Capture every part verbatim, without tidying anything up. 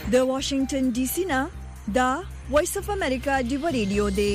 د واشنگټن ډي سي نه دا وایس اف امریکا دی ریډیو دی.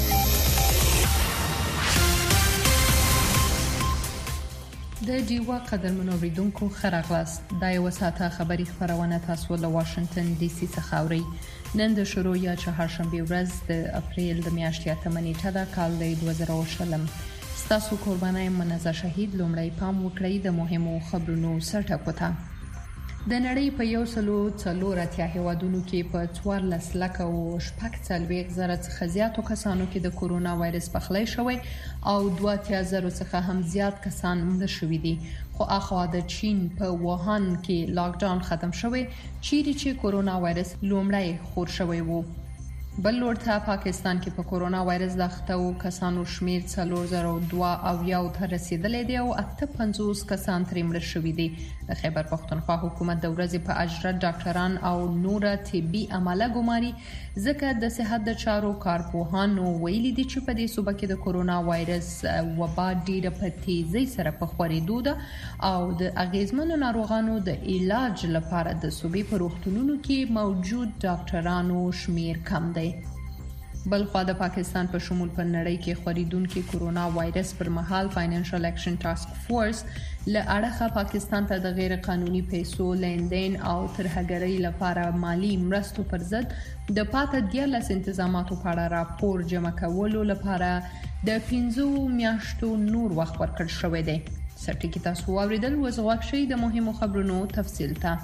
د ډیوا قدرمنو اوریدونکو خراغلاست دا یو ساعته خبری خبرونه تاسو له واشنگټن ډي سي څخه اورئ. نن د شروع یا چهارشنبه ورځ د اپریل د میاشتې اتمه نیټه د کال دوه زره او شلم. ستاسو قربانای منزه شهید لومړی پام وکړئ د مهمو خبرونو سرټکو ته. د نړۍ په یو سلو څلور اتیا هیوادونو کې په څوارلس لکه او شپږ څلوېښت زره څخه زیاتو کسانو کې د کورونا وایرس پخلی شوی او دوه اتیا زره څخه هم زیات کسان مړه شوي دي. خو اخوا د چین په ووهان کې لاک ډاون ختم شوی چیرې چې کورونا وایرس لومړی خور شوی وو. بل لور ته پاکستان کې په کورونا وایرس د اخته کسانو شمیر څلور زره دوه اویا ته رسیدلی دی او اته پنځوس کسان ترې مړه شوي دي. د خیبر پښتونخوا حکومت د ورځې په اجرا ډاکټران او نور طبي عمله ګماري ځکه د صحت د چارو کارپوهانو ویلي دي چې په دې صوبه کې د کورونا وایرس وبا ډیره په تیزی سره په خورېدو ده او د اغیزمنو ناروغانو د علاج لپاره د صوبې په روغتونونو کې موجود ډاکټرانو شمیر کم دی. بلخوا د پاکستان په شمول په نړۍ کې خورېدونکي کورونا وایرس پر مهال فاینانشل اکشن ټاسک فورس له اړخه پاکستان ته د غیر قانوني پیسو لیندین او ترهګرۍ لپاره مالی مرستو پر ضد د پاته دیارلس انتظاماتو په اړه راپور جمع کولو لپاره د پنځو میاشتو نور وخت ورکړل شوی دی. سرټکی تاسو واوریدل اوس غواړئ شئ د مهمو خبرونو تفصیل ته.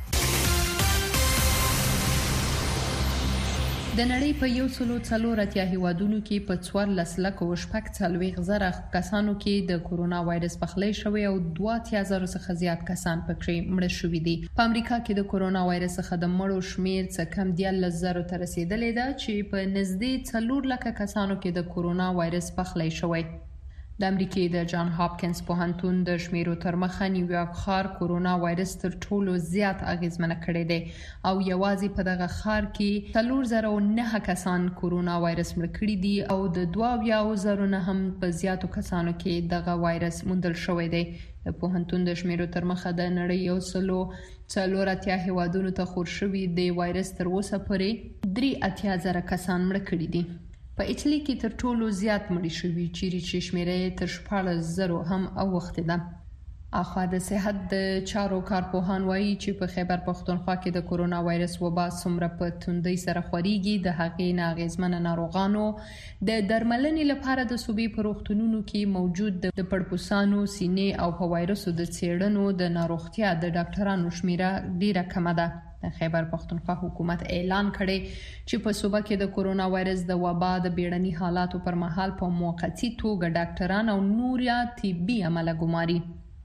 د نړۍ په یو سلو څلور اتیا هیوادونو کې په څوارلس لکه او شپږ څلوېښت زره کسانو کې د کورونا وایرس پخلی شوی او دوه اتیا زره څخه زیات کسان پکې مړه شوي دي. په امریکا کې د کورونا وایرس څخه د مړو شمیر څخه کم دیارلس زره ته رسیدلی ده چې په نږدې څلور لکه کسانو کې د کورونا وایرس پخلی شوی. د امریکای د جان هاپکینز پوهنتون د شمیرو تر مخه نیویارک ښار کورونا وایرس تر ټولو زیات اغیزمنه کړی دی او یوازې په دغه ښار کې څلور زره او نه کسان کورونا وایرس مړه کړي دي او د دوه اویا زره نه هم په زیاتو کسانو کې دغه وایرس موندل شوی دی. د پوهنتون د شمیرو تر مخه د نړۍ یو سلو څلور اتیا هیوادونو ته خور شوي د وایرس تر اوسه پورې درې اتیا زره کسان مړه کړي دي. په ایټالي کې تر ټولو زیات مړي شوي چیرې چې شمیره تر شپاړس زره هم اوښتې ده. اخوا د صحت د چارو کارپوهان وایي چې په خیبر پښتونخوا کې د کورونا وایرس وبا څومره په توندۍ سره خورېږي د هغې نه اغیزمنه ناروغانو د درملنې لپاره د صوبې په روغتونونو کې موجود د پړپوسانو سینې او په وایرسو د څېړنو د ناروغتیا د ډاکټرانو شمیره ډیره کمه ده. خیبر پښتونخوا حکومت اعلان کړی چې په صوبه کې د کورونا وایرس د وبا د بیړني حالاتو پر مهال په موقتی توګه ډاکټران او نور طبي عمله ګماري.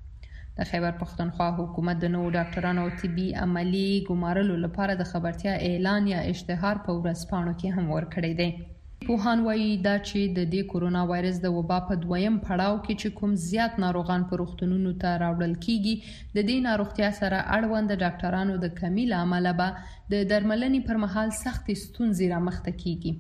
د خیبر پښتونخوا حکومت د نوو ډاکټرانو او طبي عملي ګمارلو لپاره د خبرتیا اعلان یا اشتهار په ورځپاڼو کې هم ورکړی دی. پوهان وایي دا چې د دې کورونا وایرس د وبا په دویم پړاو کې چې کوم زیات ناروغان په روغتونونو ته راوړل کیږي د دې ناروغتیا سره اړوند ډاکټرانو د کمی له امله به د درملنې پر مهال سختې ستونزې رامخته کیږي.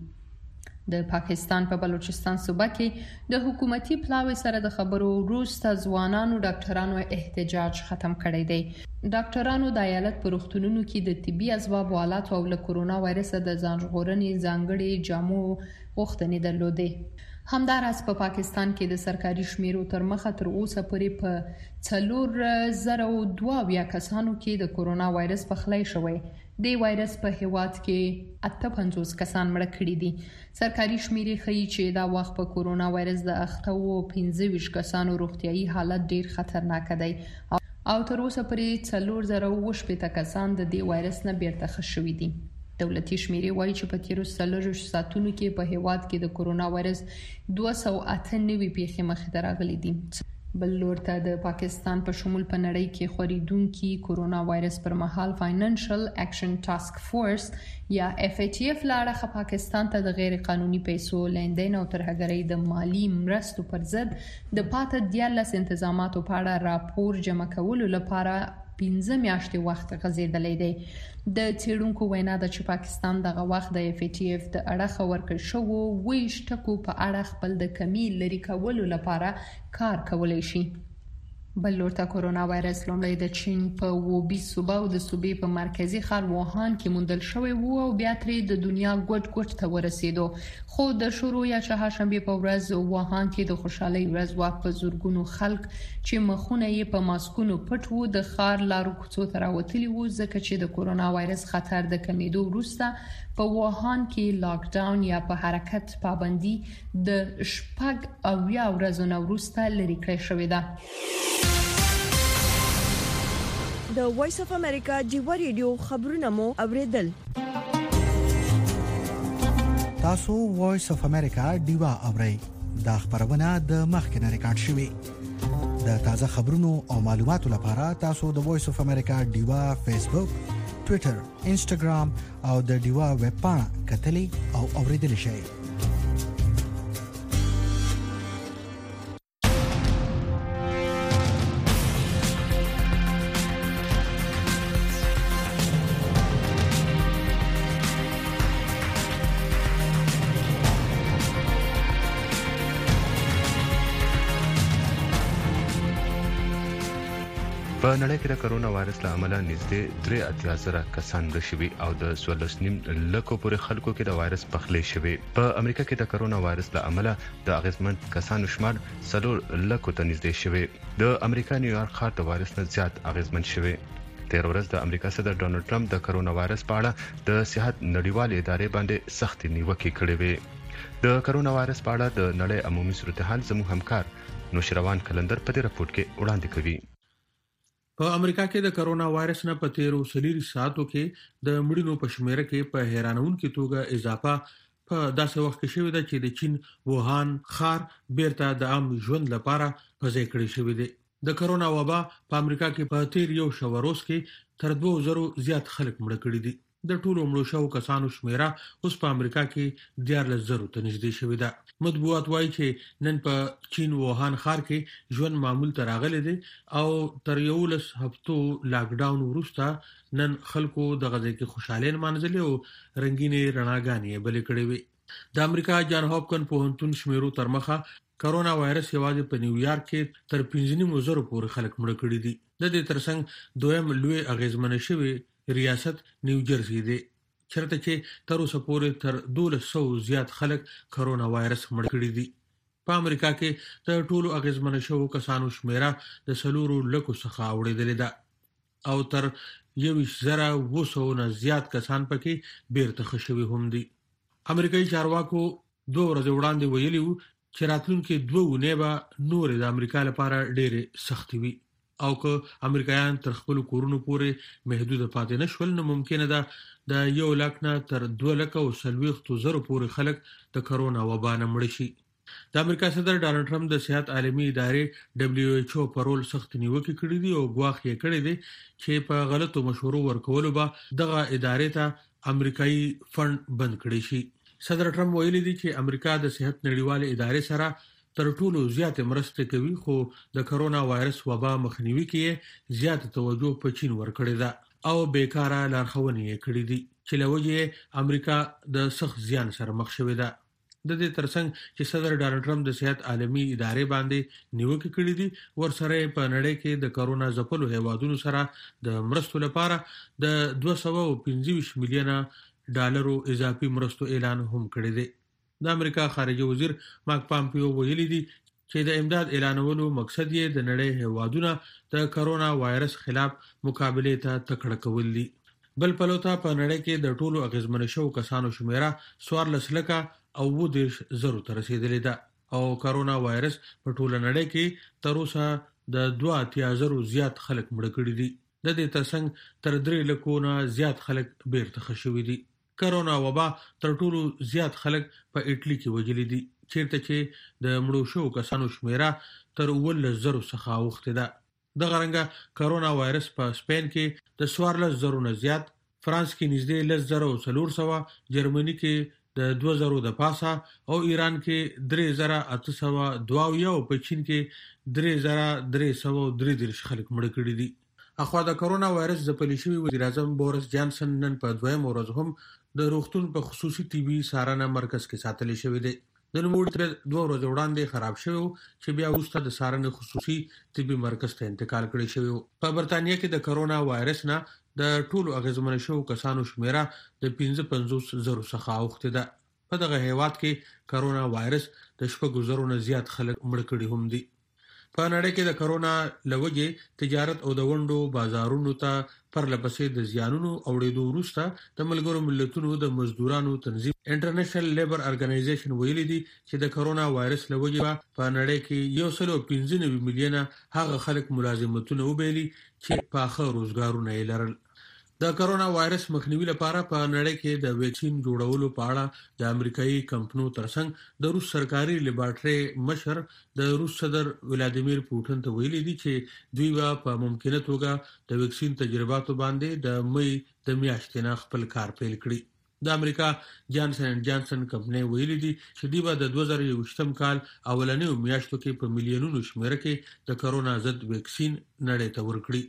د پاکستان په بلوچستان صوبه کې د حکومتي پلاوي سره د خبرو وروسته ځوانانو ډاکټرانو احتجاج ختم کړی دی. ډاکټرانو د ایالت په روغتونونو کې د طبي اسباب آلات او له کورونا وایرس د ځان ژغورنې ځانګړي جامو غوښتنې درلودې. همداراز په پاکستان کې د سرکاري شمیرو تر مخه تر اوسه پورې په څلور زره او دوه اویا کسانو کې د کورونا وایرس پخلی شوی. د وایرس په هیواد کې اته پنځوس کسان مړه کړي دي. سرکاري شمیرې ښیي چې دا وخت په کورونا وایرس د اخته وو پنځه ویشت کسانو روغتیايي حالت ډیر خطرناک دی او تر اوسه پورې څلور زره او شپږ کسان د دې وایرس نه بیرته ښه شوي دي. دولتي شمیرې وایي چې په تیرو څلوېښتو ساعتونو کې په هیواد کې د کورونا وایرس دوه سوه اته نوي پیښې مخې ته راغلي دي. بل لور ته د پاکستان په شمول په نړۍ کې خورېدونکي کورونا وایرس پر مهال فاینانشل اکشن ټاسک فورس یا اف ای ټي اف لاړه پاکستان ته د غیر قانوني پیسو لیندین او ترهګرۍ د مالی مرستو پر ضد د پاته دیارلس انتظاماتو په اړه راپور جمع کولو لپاره پنځه میاشتې وخت غځېدلی دی. د څېړونکو وینا ده چې پاکستان دغه وخت د اف ای ټي اف د اړخه ورکړل شوو ویشت ټکو په اړه خپل د کمی لرې کولو لپاره کار کولی شي. بل لورته کورونا وایرس لومړی د چین په ووبي صوبه او د صوبې په مرکزی ښار ووهان کې موندل شوی وو او بیا ترې د دنیا ګوټ ګوټ ته ورسېدو. خو د شروع یا چهارشنبه په ورځ ووهان کې د خوشحالۍ ورځ وا په زورګونو خلک چې مخونه یې په ماسکونو پټ وو د ښار لارو کوڅو ته راوتلي وو ځکه چې د کورونا وایرس خطر د کمیدو وروسته په ووهان کې لاک ډاون یا په حرکت پابندي د شپږ او یا ورځې نه وروسته لرې کړې شوې ده. د وایس اف امریکا ډیوا ریډیو خبرونه مو اوریدل. تاسو وایس اف امریکا ډیوا اورئ. دا خبرونه د مخکنه ریکارډ شوې. د تازه خبرونو او معلوماتو لپاره تاسو د وایس اف امریکا ډیوا فیسبوک، ټوئیټر، انسټاګرام او د ډیوا ویب پاڼه کتلی او اوریدل شئ. په نړۍ کې د کرونا وایرس له امله نږدې درې اتیا زره کسان مړه شوي او د څوارلس نیم لکو پورې خلکو کې د وایرس پخلی شوی. په امریکا کې د کرونا وایرس له امله د اغیزمن کسانو شمار څلور لکو ته نږدې شوی. د امریکا نیویارک ښار د وایرس نه زیات اغیزمن شوی. تیر ورځ د امریکا صدر ډونالد ټرمپ د کرونا وایرس په اړه د صحت نړیوالې ادارې باندې سخت نیوکې کړې وې. د کرونا وایرس په اړه د نړۍ عمومي صورتحال زموږ همکار نوشروان کلندر په دې راپورټ کې وړاندې کوي. په امریکا کې د کرونا وایرس نه په تیرو سلیری ساعتو کې د مړینو په شمیره کې په حیرانونکې توګه اضافه په داسې وخت کې شوې ده چې د چین ووهان ښار بیرته د عام ژوند لپاره په ځای کړی شوی دی. د کرونا وبا په امریکا کې په تیر یو شو روز کې تر دوه زره زیات خلک مړه کړي دي. د ټولو مړو شوو کسانو شمیره اوس په امریکا کې دیارلس زره ته نږدې شوې ده. مطبوعات وایي چې نن په چین ووهان ښار کې ژوند معمول ته راغلی دی او تر یولس هفتو لاک ډاون وروسته نن خلکو د غځای کې خوشاله نمانځلې او رنگینې رڼاګانې بلې کړې وي. د امریکا جان هاپکن پوهنتون شمیرو تر مخه کرونا وایرس یوازې په نیویارک کې تر پنځه نیم زره پورې خلک مړه کړي دي. د دې ترڅنګ دویم لوی اغیزمن شوی ریاست نیوجرسي دی چرته چې تر اوسه پورې تر دولس سوه زیات خلک کرونا وایرس مړ کړي دي. په امریکا کې د ټولو اغیزمن شوو کسانو شمیره د سلورو لکو څخه اوریدلې ده او تر یویشت زره اوه سوه نه زیات کسان پکې بیرته ښه شوي هم دي. امریکایي چارواکو دوه ورځې وړاندې ویلي وو چې راتلونکي دوه اونۍ به نورې د امریکا لپاره ډېرې سختې وي او که امریکایان تر خپل کورونو پورې محدود پاتې نشول نو ممکنه ده د یو لک نه تر دوه لکه او څلوېښتو زرو پورې خلک د کرونا وبا نه مړه شي. د امریکا صدر ډونالد ټرمپ د صحت عالمي ادارې دبليو ایچ او پرول سخت نیوکې کړې دي او ګواښ یې کړی دی چې په غلطو مشورو ورکولو به دغه ادارې ته امریکایي فند بند کړي شي. صدر ټرمپ ویلي دی چې امریکا د صحت نړیوالې ادارې سره تر ټولو زیات مرسته کوي خو د کرونا وایرس وبا مخنیوي کې زیات توجه په چین ورکړی ده او بیکاره لارښوونې یې کړې دي چې له وجې امریکا د سخت زیان سره مخ شوې ده. د دې ترڅنګ چې صدر ډونالد ټرمپ د صحت عالمي ادارې باندې نیوکې کړې دي ورسره په نړۍ کې د کرونا ځپلو هیوادونو سره د مرستو لپاره د دوه سوه پنځه ویشت میلیونه ډالرو اضافي مرستو اعلان هم کړی دی. د امریکا خارجه وزیر مارک پامپیو ویلي دي چې د امداد اعلانولو مقصد یې د نړۍ هیوادونه د کرونا وایرس خلاف مقابله ته تکړه کول دي. بل پلوته په نړۍ کې د ټولو اغیزمن شوو کسانو شمیره څوارلس لکه او اووه دېرش زرو ته رسیدلې ده او کرونا وایرس په ټوله نړۍ کې تر اوسه د دوه اتیا زرو زیات خلک مړه کړي دي. د دې ترڅنګ تر درې لکو نه زیات خلک بیرته ښه شوي دي. کرونا وبا تر ټولو زیات خلک په ایټلی کې وژلي دي چیرته چې د مړو شوو کسانو شمیره تر اوولس زرو څخه اوښتې ده. دغه رنګه کرونا وایرس په سپین کې د څوارلس زرو نه زیات، فرانس کې نږدې لس زره او څلور سوه، جرمني کې د دوه زرو د پاسه او ایران کې درې زره اته سوه دوه اویا او په چین کې درې زره درې سوه درې دېرش خلک مړه کړي دي. اخوا د کرونا وایرس ځپلي شوي وزیر اعظم بوریس جانسن نن په دویم ورځ هم د روغتون په خصوصي طبي څارنه مرکز کې ساتل شوی دی. د نوموړي تر دوه ورځې وړاندې خراب شوی چې بیا وروسته د سارنې خصوصي طبي مرکز ته انتقال کړی شوی. په برتانیا کې د کرونا وایرس نه د ټولو اغیزمن شوو کسانو شمیره د پنځه پنځوس زرو څخه اوښتې ده. په دغه هیواد کې کرونا وایرس د شپږو زرو نه زیات خلک مړه کړي هم دي. په نړۍ کې د کرونا لوجې تجارت او د ونډو بازارونو ته پرلپسې د زیانونو اوړېدو وروسته د ملګرو ملتونو د مزدورانو تنظیم انټرنیشنل لیبر ارګنایزیشن ویلي دي چې د کرونا وایرس لوجې په نړۍ کې یو سل او پنځه نوي میلیونه هغه خلک ملازمتونه وبېلي چې په ښه روزګارونه یې لرل. د کرونا وایرس مخنیوي لپاره په نړۍ کې د ویکسین جوړولو په اړه د امریکایي کمپنو ترڅنګ د روس سرکاري لیبارټري مشر د روس صدر ولادیمیر پوټین ته ویلي دي چې دوی په ممکنه توګه د ویکسین تجرباتو باندې د مې د میاشتې نه خپل کار پیل کړي. د امریکا جانسن اینڈ جانسن کمپنۍ ویلي دي چې دوی به د دوه زره یوویشتم کال اولنیو میاشتو کې په میلیونونو شمیره کې د کرونا ضد ویکسین نړۍ ته ورکړي.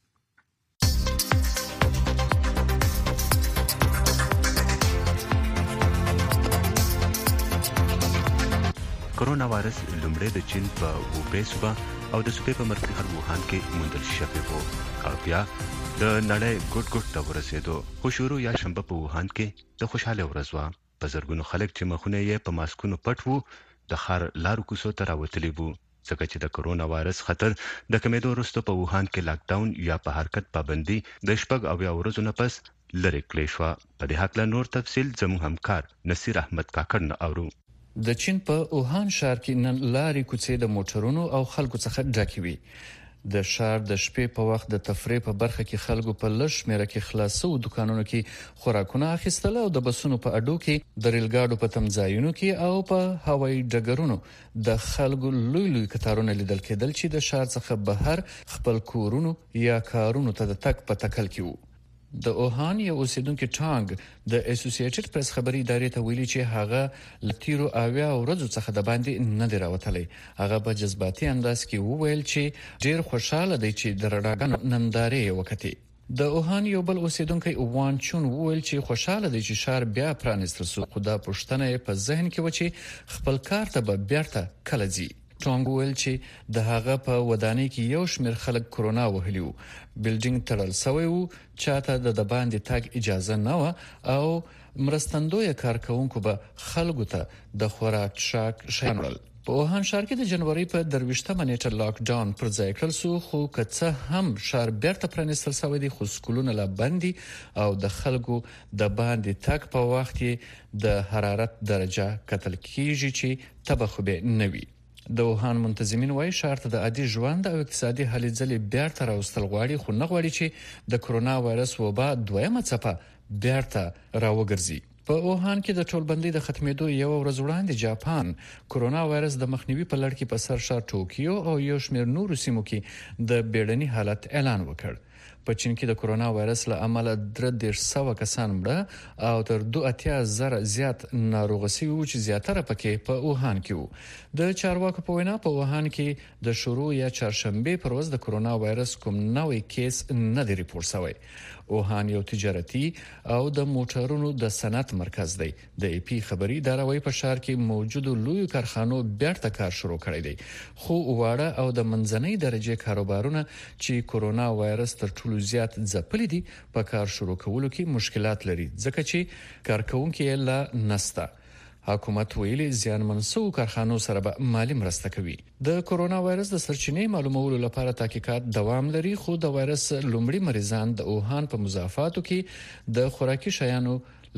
کرونا وایرس لومړی د چین په ووبې صوبه او د صوبې په مرکزي ښار ووهان کې موندل شوی و او بیا د نړۍ ګوټ ګوټ ته ورسېدو. خو شروع یا شنبه په ووهان کې د خوشحاله ورځ وه. په زرګونو خلک چې مخونه یې په ماسکونو پټ وو د ښار لارو کوڅو ته راوتلي وو ځکه چې د کرونا وایرس خطر د کمیدو وروسته په ووهان کې لاک ډاون یا په حرکت پابندي د شپږ اویا ورځو نه پس لرې کړې شوه. په دې هکله نور تفصیل زموږ همکار نصیر احمد کاکړ نه اورو. د چین په اوهان ښار کې نن لارې کوڅې د موټرونو او خلکو څخه ډکې وي. د ښار د شپې په وخت د تفریح په برخه کې خلکو په لږ شمیره کې خلاصو دکانونو کې خوراکونه اخیستل او د بسونو په اډو کې د ریلګاډو په تمځایونو کې او په هوایي ډګرونو د خلکو لوی لوی کتارونه لیدل کېدل چې د ښار څخه بهر خپل کورونو یا کارونو ته د تک په تکل کې وو. د اوهان یو اوسیدونکو ټانګ د اسوسییټډ پریس خبري ادارې ته ویلي چې هغه لتیرو اویا ورځو څخه د باندې نه دی راوتلی. هغه په جذباتي انداز کې وویل چې ډیر خوشاله دی چې د رڼاګانو نندارې وکړي. د اوهان یو بل اوسیدونکو وان چون وویل چې خوشاله دی چې ښار بیا پرانیستل شو، خو دا پوښتنه په ذهن کې و چې خپل کار ته به بیرته کله ځي. ټانګ ویل چې د هغه په ودانۍ کې یو شمېر خلک کرونا وهلی وو. بلډینګ تړل شوی وو، چاته د باندې تګ اجازه نه و او مرستندوی کارکونکو به خلکو ته د خوراک شاک شامل. په اوهان ښار کې د جنوري په درویشتمه نیټه لاک ډاون پر ځای کړل شو، خو که څه هم ښار بیرته پرانیستل شوی دی خو سکولونه لا بندي او د خلکو د باندې تګ په وخت کې د حرارت درجه کتل کیږي چې تبه خو به نه وي. د اوهان منتظمین وايي ښار ته د عادي ژوند او اقتصادي هلې ځلې بیرته راوستل غواړي، خو نه غواړي چې د کرونا وایرس وبا دویمه څپه بیرته راوګرځي. په اوهان کې د ټولبندۍ د ختمېدو یو ورځ وړاندې جاپان کرونا وایرس د مخنیوي په لړ کې په سر ښار ټوکیو او یو شمېر نورو سیمو کې د بیړني حالت اعلان وکړ. په چین کې د کرونا وایرس له امله درې دېرش سوه کسان مړه او تر دوه اتیا زره زیات ناروغ شوي وو چې زیاتره پکې په اوهان کې وو. د چارواکو په وینا په اوهان کې د شروع یا چهارشنبه پر ورځ د کرونا وایرس کوم نوې کیس نه دی ریپورت شوی. اوهان یو تجارتي او د موټرونو د صنعت مرکز دی. د ای پی خبري اداره وايي په ښار کې موجودو لوی کارخانو بیرته کار شروع کړی دی، خو واړه او د منځنۍ درجه کاروبارونه چې کرونا وایرس تر ټولو زیات ځپلي دي په کار شروع کولو کې مشکلات لري ځکه چې کارکونکي یې لا نسته. حکومت ویلي زیانمن شوو کارخانو سره به مالی مرسته کوي. د کرونا وایرس د سرچینې معلومولو لپاره تحقیقات دوام لري، خو د وایرس لومړي مریضان د اوهان په مضافاتو کې د خوراکي شیانو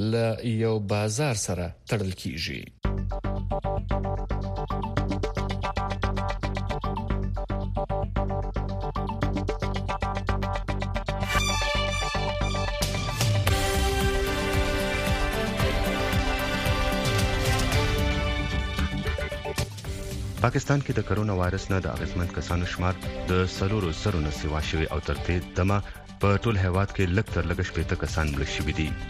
له یو بازار سره تړل کیږي. پاکستان کې د کرونا وایرس نه د اغیزمن کسانو شمار د سلورو زرو نه سیوا شوی او تر دې دمه په ټول هیواد کې لږ تر لږه شپېته کسان مړه شوي دي.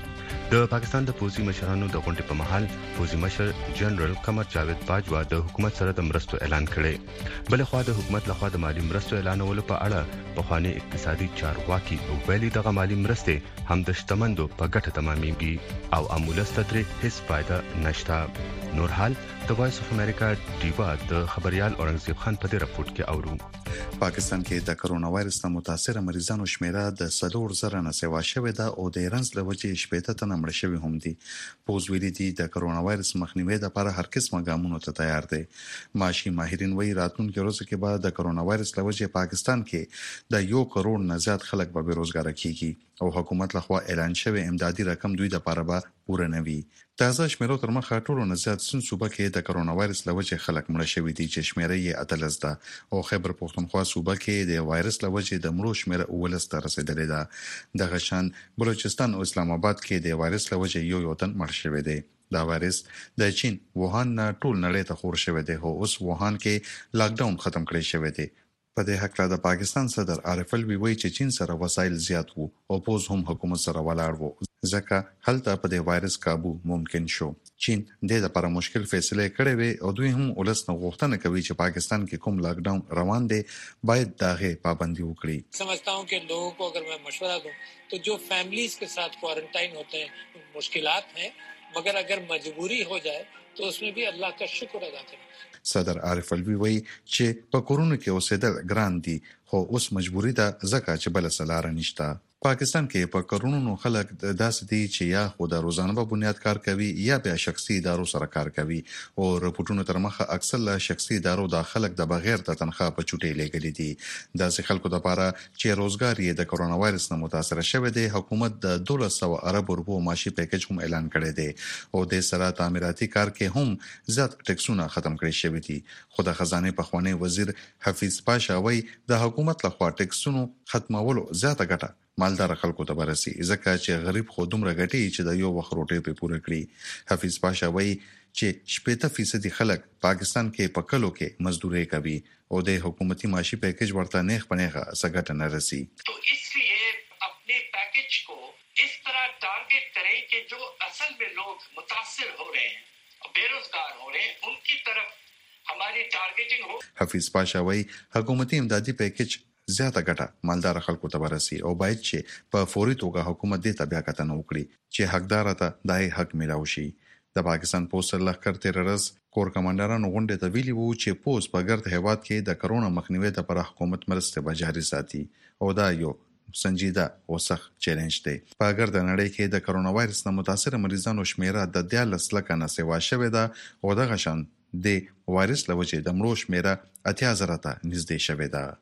د پاکستان د پوزي مشرانو د غونډې په محل پوزي مشر جنرال قمر جاوید باجوا د حکومت سره د مرستو اعلان کړي. بل خو د حکومت لخوا د مالی مرستو اعلانولو په اړه په خواني اقتصادي چارواکي او ویلي د مالی مرستې هم د شتمندو په ګټه تمامېږي او امولسته ترې هیڅ فائدہ نشته. نور حال د وایس اف امریکا ډیوا د خبريال اورنګزیب خان په دې راپورټ کې اورو. پاکستان کې د کرونا وایرس نه متاثر مریضانو شمیره د څلور زره نه سوا شوې ده او د رنځ له وجې شپږ تنه مړ شوي هم دي. پوز ویلي دي د کرونا وایرس مخنیوي لپاره هر قسمه ګامونو ته تیار دي. ماشي ماهرین وایي راتلونکي ورځو کې به د کرونا وایرس له وجې پاکستان کې د یو کروڑ نه زیات خلک به بیروزګار کیږي او حکومت لخوا اعلان شوی امدادي رقم دوی د لپاره به پوره نه وي. تازه شمیرو تر مخه ټولو نه زیات سن صوبه کې د کرونا وایرس له وجې خلک مړ شوي دي چې شمیره یې اتلس ده او خیبر پختونخوا صوبه کې د وایرس له وجې د مړو شمیره اولس ته رسیدلې ده. دغه شان بلوچستان او اسلام آباد کې د وایرس له وجې یو یو تن مړ شوی دی. دا وایرس د چین ووهان نه ټول نړۍ ته خور شوی دی او اوس ووهان کې لاک ډاون ختم کړی شوی دی. په دې حق د پاکستان صدر عارف الوی وایي چې چین سره وسایل زیات وو او پوز هم حکومت سره ولاړ وو ځکه هلته په دې وایرس قابو ممکن شو. چین د لپاره مشکل فیصله کړې وي او دوی هم ولس نه غوښتنه کوي چې پاکستان کې کوم لاک ډاون روان دی باید داغه پابندي وکړي. समझता हूं कि लोगों को अगर मैं मशवरा दूं तो जो फैमिलीज के साथ क्वारंटाइन होते हैं मुश्किलात हैं मगर अगर मजबूरी हो जाए तो उसमें भी अल्लाह का शुक्र अदा करें. صدر عارف الوی وایي چې په کورونو کې اوسېدل ګران دي خو اوس مجبوری ده ځکه چې بل سلاره نشته. پاکستان کې په کورونو خلک داسې دي چې یا خو د روزانه په بنیاد کار کوي یا بیا شخصي ادارو سره کار کوي او رپورټونو تر مخه اکثر له شخصي ادارو د خلک د بغیر د تنخواه په چوټي لګلې دي. داسې خلکو لپاره چې روزګار یې د کرونا وایرس نه متاثر شوی دی حکومت د دولس سوه ارب روپو معاشي پیکج هم اعلان کړی دی او د سره تعمیراتي کار کې هم زیات ټیکسونه ختم کړی شوی دي. خو د خزانه په خوانی وزیر حفیظ پاشا وایي د حکومت لخوا ټیکسونو ختمولو زیاته ګټه مالدار خلکو ته برسي ځکه چې غریب خو دومره ګټي چې د یو وخت روټي په پوره کړی. حفیظ پاشا وایي چې شپږ فیصد خلک پاکستان کې په کلو کې مزدوري کوي او د حکومتي معاشي پیکج ورته نیغ پنیغه سګټ نه رسي. تو इसलिए अपने पैकेज को इस तरह टारगेट करें कि जो असल में लोग मुतासिर हो रहे हैं बेरोजगार हो रहे हैं उनकी तरफ हमारी टारगेटिंग हो. حفیظ پاشا وایي حکومتي امدادي پیکج زیاته ګټه مالدار خلکو ته ورسي او باید چې په فوري توګه حکومت دې تبیا کتنه وکړي چې حقدار ته دای حق ملاوي شي. د پاکستان پوسټ لخر تیررز کور کمانډرانو غونډه ته ویلي وو چې پوسټ په ګرد هیواد کې د کرونا مخنیوي لپاره حکومت مرسته به جاري ساتي او دا یو سنجیده او سخت چیلنج دی. په ګرد نړۍ کې د کرونا وایرس نه متاثر مریضانو شمیره د دیارلس لکه نه سوا شوې ده او دغه شان د وایرس له وجې د مړو شمیره اتیا زره ته نږدې شوې ده.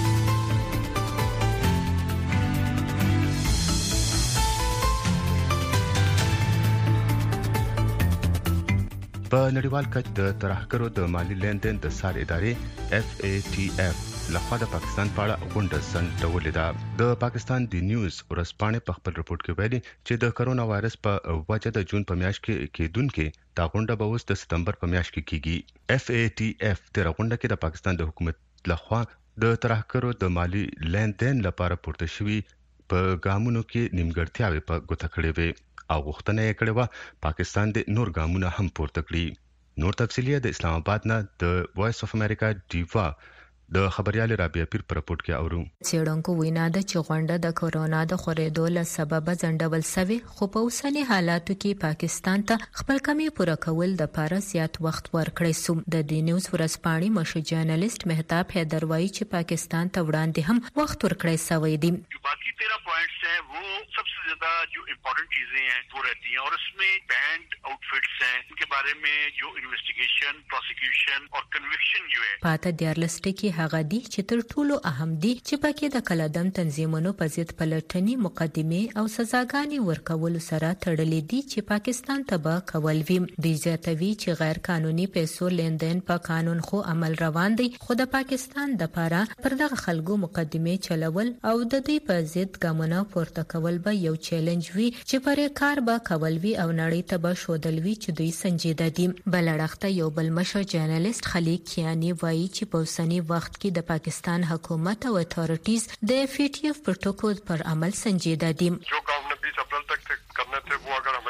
په نړیوال کچ د ترهګرو د مالی لیندین د سار ادارې اف ای ټی اف لخوا د پاکستان په اړه غونډه سنډولې ده. د پاکستان دی نیوز ورځپاڼې په خپل رپورت کې ویلي چې د کرونا وایرس په وجه د جون په میاشت کې کېدونکې دا غونډه به اوس د ستمبر په میاشت کې کیږي. اف ای ټی اف تر غونډه کې د پاکستان د حکومت لخوا د ترهګرو د مالی لیندین لپاره پورته شوی په ګامونو کې نیمګړتیاوې په ګوته کړې وي او غوښتنه یې کړې و پاکستان د نور ګامونه هم پورته کړي. نور تفصیلی د اسلام آباد نه د وایس اف امریکا ډیوا د خبريال رابعه پیر پر رپورت کې اورو. څېړونکو وینا ده چې غونډه د کورونا د خورېدو له سببه ځنډول شوې خو په اوسني حالاتو کې پاکستان ته خپل کمی پوره کول د پاره زیات وخت ورکړی سو. د دی نیوز ورځپاڼې مشر جرنالست مهتاب حیدر وایي چې پاکستان ته وړاندې هم وخت ورکړی شوی دی. باقی तेरह पॉइंट्स हैं वो सबसे ज्यादा जो इम्पोर्टेंट चीजें हैं वो रहती हैं और इसमें बैंड आउटफिट्स हैं उनके बारे में जो इन्वेस्टिगेशन प्रोसिक्यूशन और कन्विक्शन जो है پاته دیارلسته کې هغه دي چې تر ټولو اهم دي چې پکې د کلادم تنظیمونو په ضد پلټنې مقدمه او سزاګانې ورکول سره تړلې دي چې پاکستان ته به کول وي. د زیاتوي چې غیر قانوني پیسو لیندین په قانون خو عمل روان دي خو د پاکستان د پاره پر دغه خلکو مقدمه چلول او د دې په ضد ګامونه پورته کول به یو چیلنج وي چې پرې کار به کول وي او نړۍ ته به شودل وي چې دوی سنجیده دي. بلړخته یو بل مشر جرنالست خلیق کیانی وایي چې په اوسني وخت کې د پاکستان حکومت او اتھارټیز د اف ای ټی اف پروتوکول پر عمل سنجیده دي. جو کام نے بیس اپریل تک کرنے تھے وہ اگر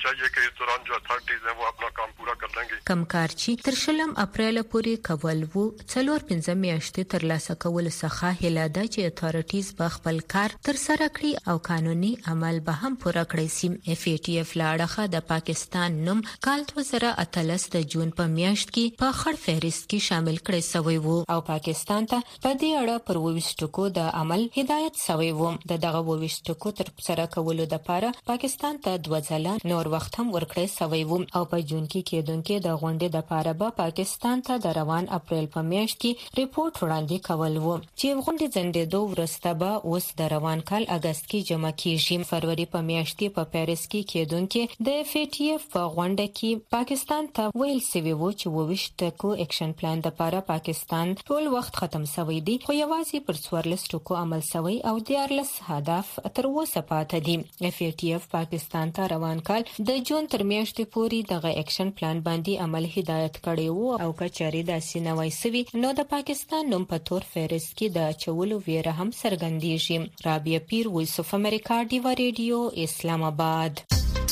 चाहिए कि इस दौरान जो अथॉरिटीज हैं वो अपना काम पूरा कर लेंगे। کمکارچی تر شلم اپریل پورې کول وو څلور پنځه میاشتې تر لاسه کول څخه هله ده چې اتھارټیز به خپل کار تر سره کړي او قانوني عمل به هم پوره کړي. سیم اف ای ټی اف لاړه د پاکستان نوم کال دوه زره اتلس د جون په میاشت کې په خړ فهرست کې شامل کړي سوی وو او پاکستان ته په دې اړه پر وویشتکو د عمل هدایت سوی وو. د دغه وویشتکو تر سره کولو د پاره پاکستان ته دوه ځله نور وخت هم ورکړی سوی وو او په جون کې کېدونکې د غونډې د پاره به پاکستان ته د روان اپریل په میاشت کې ریپورت وړاندې کول وو چې غونډې ځنډېدو وروسته به اوس د روان کال اگست کې جمع کیږي. فروری په میاشت کې په پیرس کې کېدونکې د اف ای ټی اف په غونډه کې پاکستان ته ویل سوي وو چې وویشتکو اکشن پلان د پاره پاکستان ټول وخت ختم سوی دی خو یوازې پر څوارلس ټکو عمل سوی او دیارلس هدف تر اوسه پاتې دي. اف ای ټی اف پاکستان ته روان کال د جون تر میاشتې پورې دغه اکشن پلان باندې عمل هدایت کړی وو او کچاري داسې نه وای سوي نو د پاکستان نوم په تور فهرست کې د چولو ویره هم څرګندېږي. رابعه پیر، وایس اف امریکا، ډیوا ریډیو، اسلام آباد.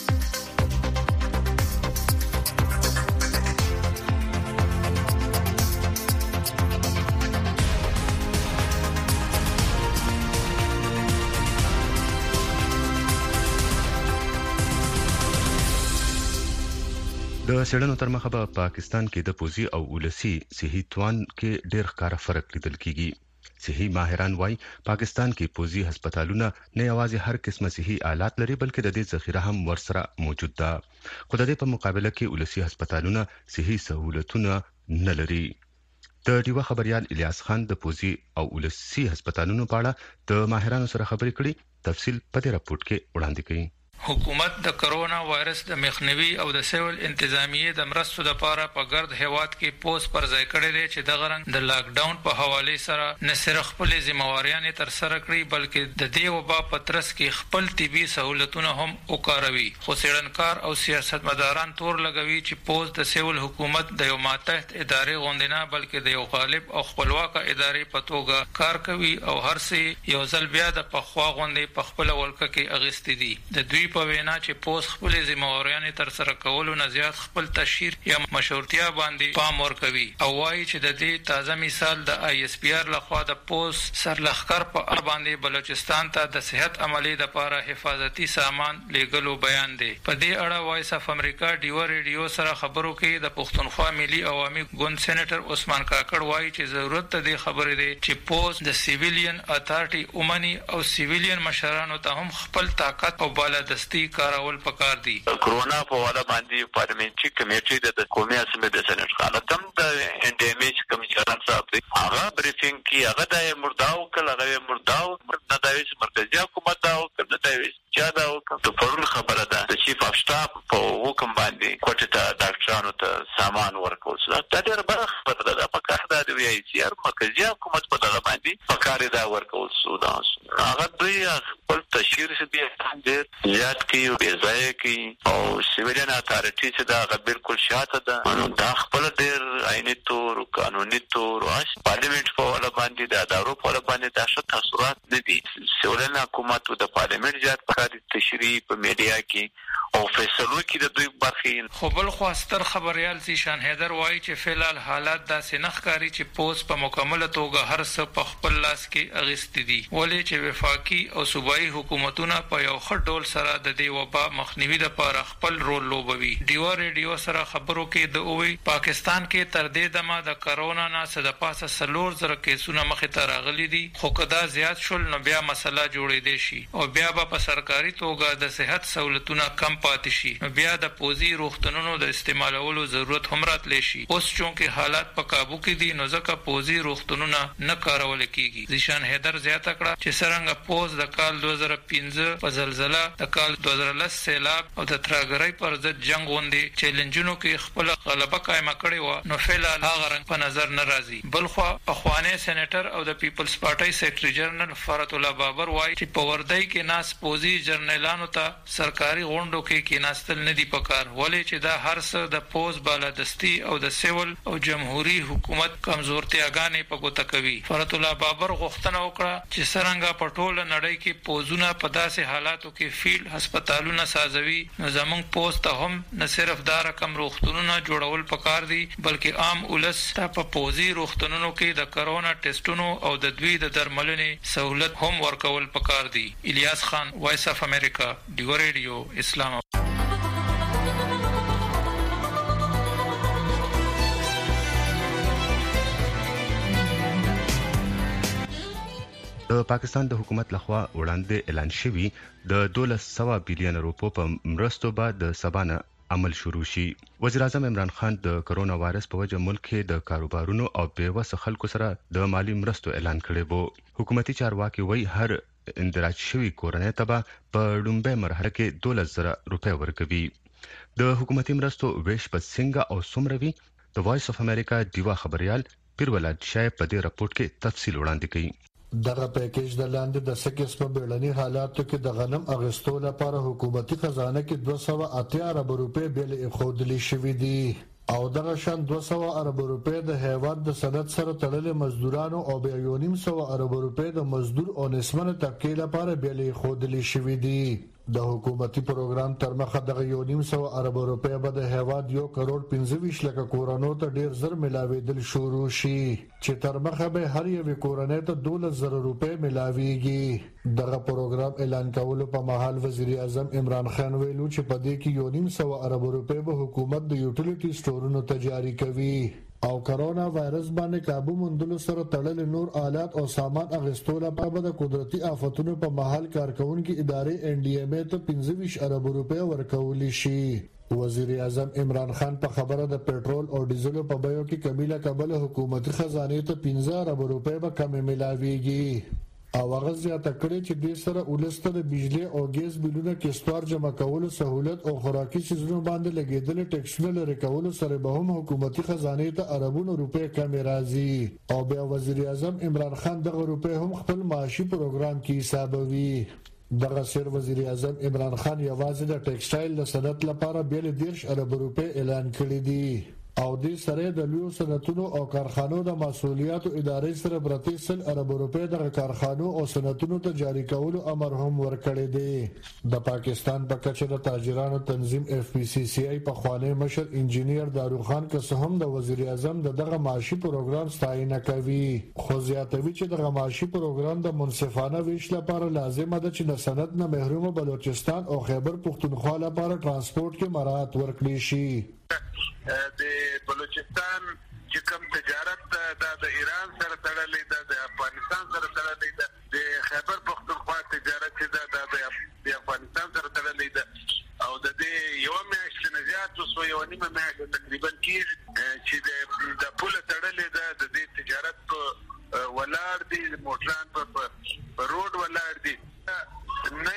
د سړنو تر مخه په پاکستان کې د پوزي او ولسی صحي توان کې ډېر ښکاره فرق لیدل کیږي. صحي ماهران وايي پاکستان کې پوزي هسپتالونه نه یوازې هر قسمه صحي آلات لري بلکې د دې ذخیره هم ورسره موجود ده. خو د دې په مقابله کې ولسی هسپتالونه صحي سہولتونه نه لري. د ډیوا خبريال الیاس خان د پوزي او ولسی هسپتالونو په اړه د ماهرانو سره خبرې کړې. تفصیل په دې راپورټ کې وړاندې کړي. حکومت د کرونا وایرس د مخنیوي او د سیول انتظامیه د مرستو لپاره په ګرد هواد کې پوس پر ځای کړی دی چې د غرنګ د لاک ډاون په حواله سره نه صرف خپل ذمہواریاں تر سره کړی بلکې د دې وبا پترس کې خپل طبي سہولتونه هم وکاروي. خو سړنکار او سیاستمداران تور لګوي چې پوس د سیول حکومت د یو ماتحت ادارې غوندنه بلکې د یو غالب او خپلواک ادارې په توګه کار کوي او هر څه یو ځل بیا د پخوا غوندې په خپل ولکه کې اغستې دي. د دوی په وینا چې پوس خپل ذمہواریاں تر سره کولو نه زیات خپل تشهیر یا مشورتیا باندې پام ورکوي او وايي چې د دې تازه مثال د آی اس پی آر لخوا د پوس سرلخکر په اړه باندې بلوچستان ته د صحت عملی د لپاره حفاظتي سامان لیږلو بیان دی. په دې اړه وایس اف امریکا ډیوا ریډیو سره خبرو کې د پښتونخوا ملي عوامي ګوند سېنیټر عثمان کاکړ وايي چې ضرورت د دې خبرې دی چې پوس د سیویلین اتھارټي اومني او سیویلین مشرانو ته هم خپل طاقت او بالادستی کارول پکار دي. کرونا په وړاندې باندې پارلمنټري کمیټې د قومي اسمبلی د سېنات خالتم د انډیمیج کمیشنر صاحب هغه بریفینګ کې هغه د مرداو کله هغه مرداو د دایوس مرکزی حکومت دا او د دایوس چا دا او د پرون خبره ده د چیف اف سټاف په حکم باندې کوټه ته ډاکټرانو ته سامان ورکول څه دا ډېر بره خبره ده. په کار دا دی وی سی آر مرکزی حکومت په دغه باندې په کار دا ورکول څه دا هغه دوی خپل تشهیر څه به ډېر زیات کی او بځای کی او سیویلین اتھارټی چې دا بالکل شاته ده نو دا خپل ډېر عیني تور قانوني تور او پارلیمنت په وړاندې باندې د ادارو په وړاندې باندې د شت تاثیرات نه دي. سیویلین حکومت د پارلیمنت جات په تشریح په میډیا کې او فیصلو کې د دوی برخې. خو بل خو ستر خبريال زیشان حیدر وایي چې فعلال حالات داسې نخکاری چې پوس په مکمله توګه هر څه په خپل لاس کې اغستې دي ولې چې وفاقي او صوبایي حکومتونه په یو خټ ډول سره د دې وبا مخنیوي لپاره خپل رول لوبوي. ډیوا ریډیو سره خبرو کې د اووي پاکستان کې تر دې دمه د کرونا نه څخه د پاسه سلور زره کیسونه مخې ته راغلي دي خو کدا زیات شول نو بیا مسله جوړې دي شي او بیا په سرکاري توګه د صحت سہولتونه کم پاتې شي بیا د پوزي روغتونونو د استعمالولو ضرورت هم راتلی شي. اوس چونکه حالات په قابو کې دي نو ځکه پوزي روغتونونه نه کارول کیږي. زیشان حیدر زیاته کړه چې څنګه پوز د کال دوه زره پنځه په زلزلہ د کال دوه زره لس سیلاب او د تراګرۍ پر ضد جنگ غونډې چیلنجونو کې خپل غلبه قائمه کړې و نو فعلال هغه رنګ په نظر نه راځي. بلخو اخواني سېنیټر او د پیپلز پارټي سیکریټری جنرال فرات الله بابر وایي چې په وردی کې ناس پوزي جرنیلانو ته سرکاري غونډو کې کېناستل نه دی پکار، ولې چې دا هر څه د پوز بالادستی او د سیول او جمهوریت حکومت کمزورتیاګانې په ګوته کوي. فرات الله بابر غوښتنه وکړه چې څرنګه په ټوله نړۍ کې پوزونه په داسې حالاتو کې فیلډ هسپتالونه سازوي، نو زموږ پوز ته هم نه صرف دا رقم روغتونونه جوړول پکار دي، بلکې عام ولس ته په پوزي روغتونونو کې د کرونا ټیسټونو او د دوی د درملنې سہولت هم ورکول پکار دي. الیاس خان، وایس اف امریکا، ډیو ریډیو، اسلام. د پاکستان د حکومت لخوا وړاندې اعلان شوی د دولس سوه بلین روپو په مرستو به د سبانه عمل شروع شي. وزیر اعظم عمران خان د کرونا وایرس په وجه ملک کې د کاروبارونو او بیوسه خلکو سره د مالی مرستو اعلان کړی وو. حکومتي چارواکي وایي هر اندراج شوی کورنۍ ته به په لومړۍ مرحله کې دولس زره روپۍ ورکوي. د حکومتي مرستو ویش په څنګه او څومره وي، د وایس اف امریکا دیوا خبريال پیرولاد شای په دې راپورټ کې تفصیل وړاندې کړي. دغه پیکیج د لاندې د سکس په بیړني حالاتو کې د غنم اغستو لپاره حکومتي خزانه کې دوه سوه اتیا ارب روپۍ بیل ایښودلې شوې دي او دغه شان دوه سوه ارب روپۍ د هیواد د صنعت سره تړلې مزدورانو او بیا یو نیم سوه ارب روپۍ د مزدور او نسبنه طبقې لپاره بیل ایښودلې شوې دي. د حکومتي پروګرام تر مخه دغه یو نیم سوه ارب روپۍ به د هیواد یو کروڑ پنځه ویشت لکه کورنو ته ډیر زر ملاوېدل شروع شي، چې تر مخه به هر یوې کورنۍ ته دولس زره روپۍ ملاويږي. دغه پروګرام اعلان کولو په مهال وزیر اعظم عمران خان ویلو چې په دې کې یو نیم سوه ارب روپۍ به حکومت د یوټیلیټي سټورونو ته جاری کوي او کرونا وایرس باندې قابو موندلو سره تړلې نور آلات او سامان اغستو لپاره د قدرتي آفتونو په محل کارکونکو ادارې ان ډي ایم ای ته پنځه ویشت ارب روپۍ ورکول شي. وزیر اعظم عمران خان په خبره د پېټرول او ډیزل په بیو کې کمی له کبله حکومتي خزانه ته پنځه ارب روپۍ به کم ملاويږي او هغه زیاته کړې چې د سره ولسته د بجلی او ګیس بلونه کېستوار جمع کولو سہولت او خوراکي سيزونو باندې لګیدل ټیکسونه لري کولو سره به هم حکومتي خزانه ته اربونو روپۍ کم راځي او بیا وزیر اعظم عمران خان دغه روپۍ هم خپل معاشي پروګرام کې حسابوي. دغه سر وزیر اعظم عمران خان یوازې د ټیکسټایل د صنعت لپاره بیل دیرش ارب روپۍ اعلان کړی دي او دې سره د لوی صنعتونو او کارخانو د مسؤلیتو ادارې سره برته سل ارب روپۍ د کارخانو او صنعتونو ته جاری کولو امر هم ورکړی دی. د پاکستان په کچه د تاجرانو تنظیم اف پی سی سی ای په خوانی مشر انجینیر داروخان قسم د وزیر اعظم دغه معاشي پروګرام ستاینه کوي، خو زیاتوي چې دغه معاشي پروګرام د منصفانه ویش لپاره لازمه ده چې د صنعت نه محروم بلوچستان او خیبر پختونخوا لپاره ترانسپورت کې مراعات ورکړي شي. د بلوچستان چې کوم تجارت دا د ایران سره تړلې ده، د افغانستان سره تړلې ده، د خیبر پختونخوا تجارت چې دا د افغانستان سره تړلې ده او د دې یو میاشت نه زیات اوس یو نیمه میاشت تقریبا کېږي چې د پوله تړلې ده، د دې تجارت په ولاړ دي، موټران په روډ ولاړ دي، نه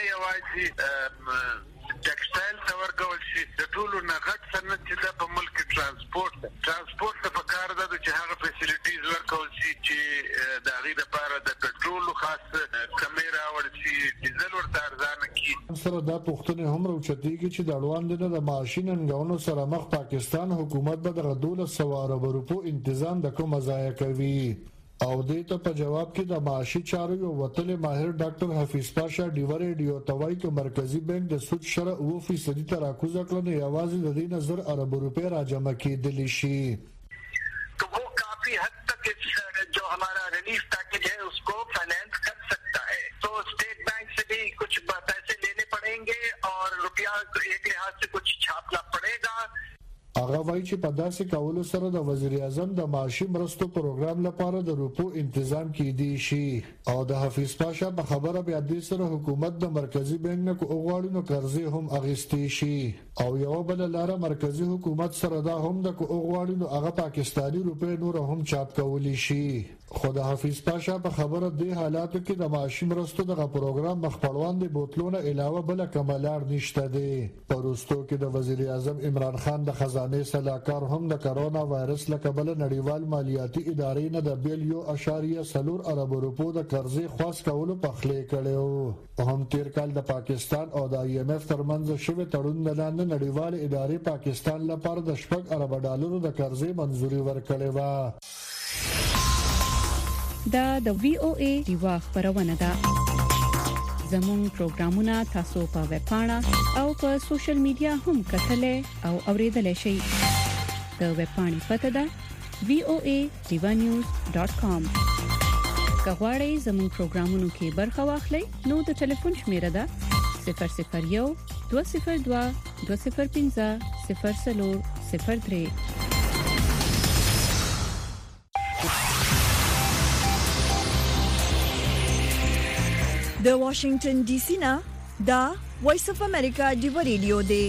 یوازې ټیکسټایل ته ورکول شي، د ټولو نه غټ صنعت چې دا په ملک ترانسپورت ترانسپورت ته پکار ده چې هغه فیسیلیټیز ورکول شي چې د هغې لپاره د پټرولو خاص کمې راوړل شي، ډیزل ورته ارزانه کړي. سره دا پوښتنې هم راوچتېږي چې د اړوند د معاشي ننګونو سره مخ پاکستان حکومت به دغه دولس سوه ارب روپو انتظام د کومه ځایه کوي او دې ته په جواب کې د معاشي چارو یو وتل ماهر ډاکټر حفیظ پاشا ډیو ریډیو توای کې مرکزی بانک د سود شرع او فیصدي تراکوز کړنه یوازې د دې نظر ارب روپے را جمع کېدل شي. تو وہ کافی حد تک جو ہمارا ریلیف پیکج ہے اس کو فائنانس کر سکتا ہے، تو اسٹیٹ بینک سے بھی کچھ پیسے لینے پڑیں گے اور روپیہ ایک لحاظ سے کچھ چھاپنا پڑے گا. هغه وایي چې په داسې کولو سره د وزیر اعظم د معاشي مرستو پروګرام لپاره د روپو تنظیم کیدی شي او د حفیظ پاشا په خبره بیا د سره حکومت د مرکزی بانک نه کوغواړي نو قرضې هم اغستې شي او یو بل لاره مرکزی حکومت سره دا هم د کوغواړي نو هغه پاکستانی روپې نور هم چاپ کولی شي. خدا حافظ پاشا په خبره دی حالاتو کې د معاشي مرستو دغه پروګرام مخپړوان دی بوتلونه علاوه بل کمالار نشته دی. پروستو کې د وزیر اعظم عمران خان د خزانه صلاحکار هم د کرونا وایرس لکبل نړیوال مالیاتي ادارې نه د بیل یو اشاریه سلور ارب روپو د قرضې خاص کولو پخلې کړو. هم تیر کال د پاکستان او د آی ایم ایف ترمنځ شوی تړون د لاندې نړیوال ادارې پاکستان لپاره د شپږ ارب ډالرو د قرضې منزوري ورکړې و. دا د وی او ای دیوا خبرونه ده. زموږ پروګرامونه تاسو په ویب پاڼه او په سوشل میډیا هم کتلای او اوریدلای شئ. د ویب پاڼې پته ده وی او ای دیوا نیوز ډاٹ کام. کغواړئ زموږ پروګرامونو کې برخه واخلئ نو د ټلیفون شمیره ده صفر صفر یو دوه صفر دوه دوه صفر پنځه صفر صفر صفر درې. د واشنگټن ډي سي نه دا وایس اف امریکا ډیو ریډیو دی.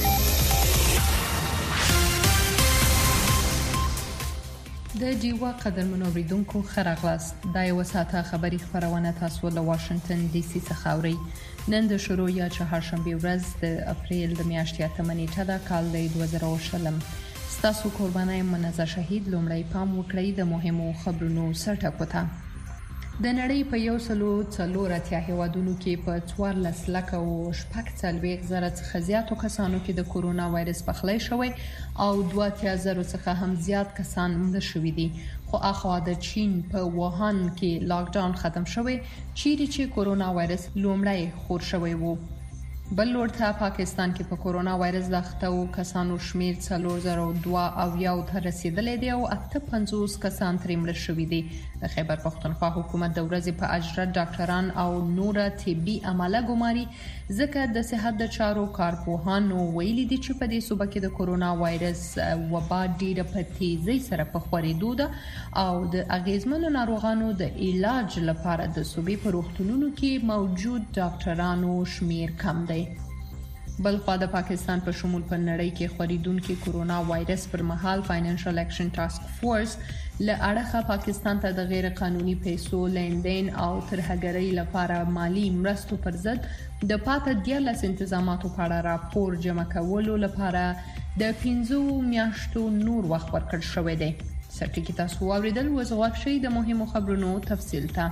د ډیوا قدرمنو اوریدونکو خراغلاست دا یو ساعته خبری خبرونه تاسو له واشنگټن ډي سي څخه اورئ. نن د شروع یا چهارشنبه ورځ د اپریل د میاشتې اتمه نیټه د کال دوه زره او شلم. ستاسو قربانای منزه شهید لومړی پام وکړئ د مهمو خبرونو سرټکو ته. د نړۍ په یو سلو څلور اتیا هیوادونو کې په څوارلس لکه او شپږ څلوېښت زره څخه زیاتو کسانو کې د کورونا وایرس پخلی شوی او دوه اتیا زره څخه هم زیات کسان مړه شوي دي. خو اخوا د چین په ووهان کې لاک ډاون ختم شوی چیرې چې کورونا وایرس لومړی خور شوی وو. بل لورته پاکستان کې په کورونا وایرس د اخته کسانو شمیر څلور زره دوه او یو ته رسیدلی دی او اته پنځوس کسان ترې مړه شوي دي. د خیبر پښتونخوا حکومت د ورځې په اجرا ډاکټران او نور طبي عمله ګماري ځکه د صحت د چارو کارپوهانو ویلي دي چې په دې صوبه کې د کورونا وایرس وبا ډیره په تیزی سره په خورېدو ده او د اغیزمنو ناروغانو د علاج لپاره د صوبې په روغتونونو کې موجود ډاکټرانو شمیر کم دی. بلخوا د پاکستان په شمول په نړۍ کې خورېدونکي کورونا وایرس پر مهال فاینانشل اکشن ټاسک فورس له اړخه پاکستان ته د غیر قانوني پیسو لیندین او ترهګرۍ لپاره مالی مرستو پر ضد د پاته دیارلس انتظاماتو په اړه راپور جمع کولو لپاره د پنځو میاشتو نور وخت ورکړل شوی دی. سرټکی تاسو واوریدل وزغواک شي د مهمو خبرونو تفصیل ته.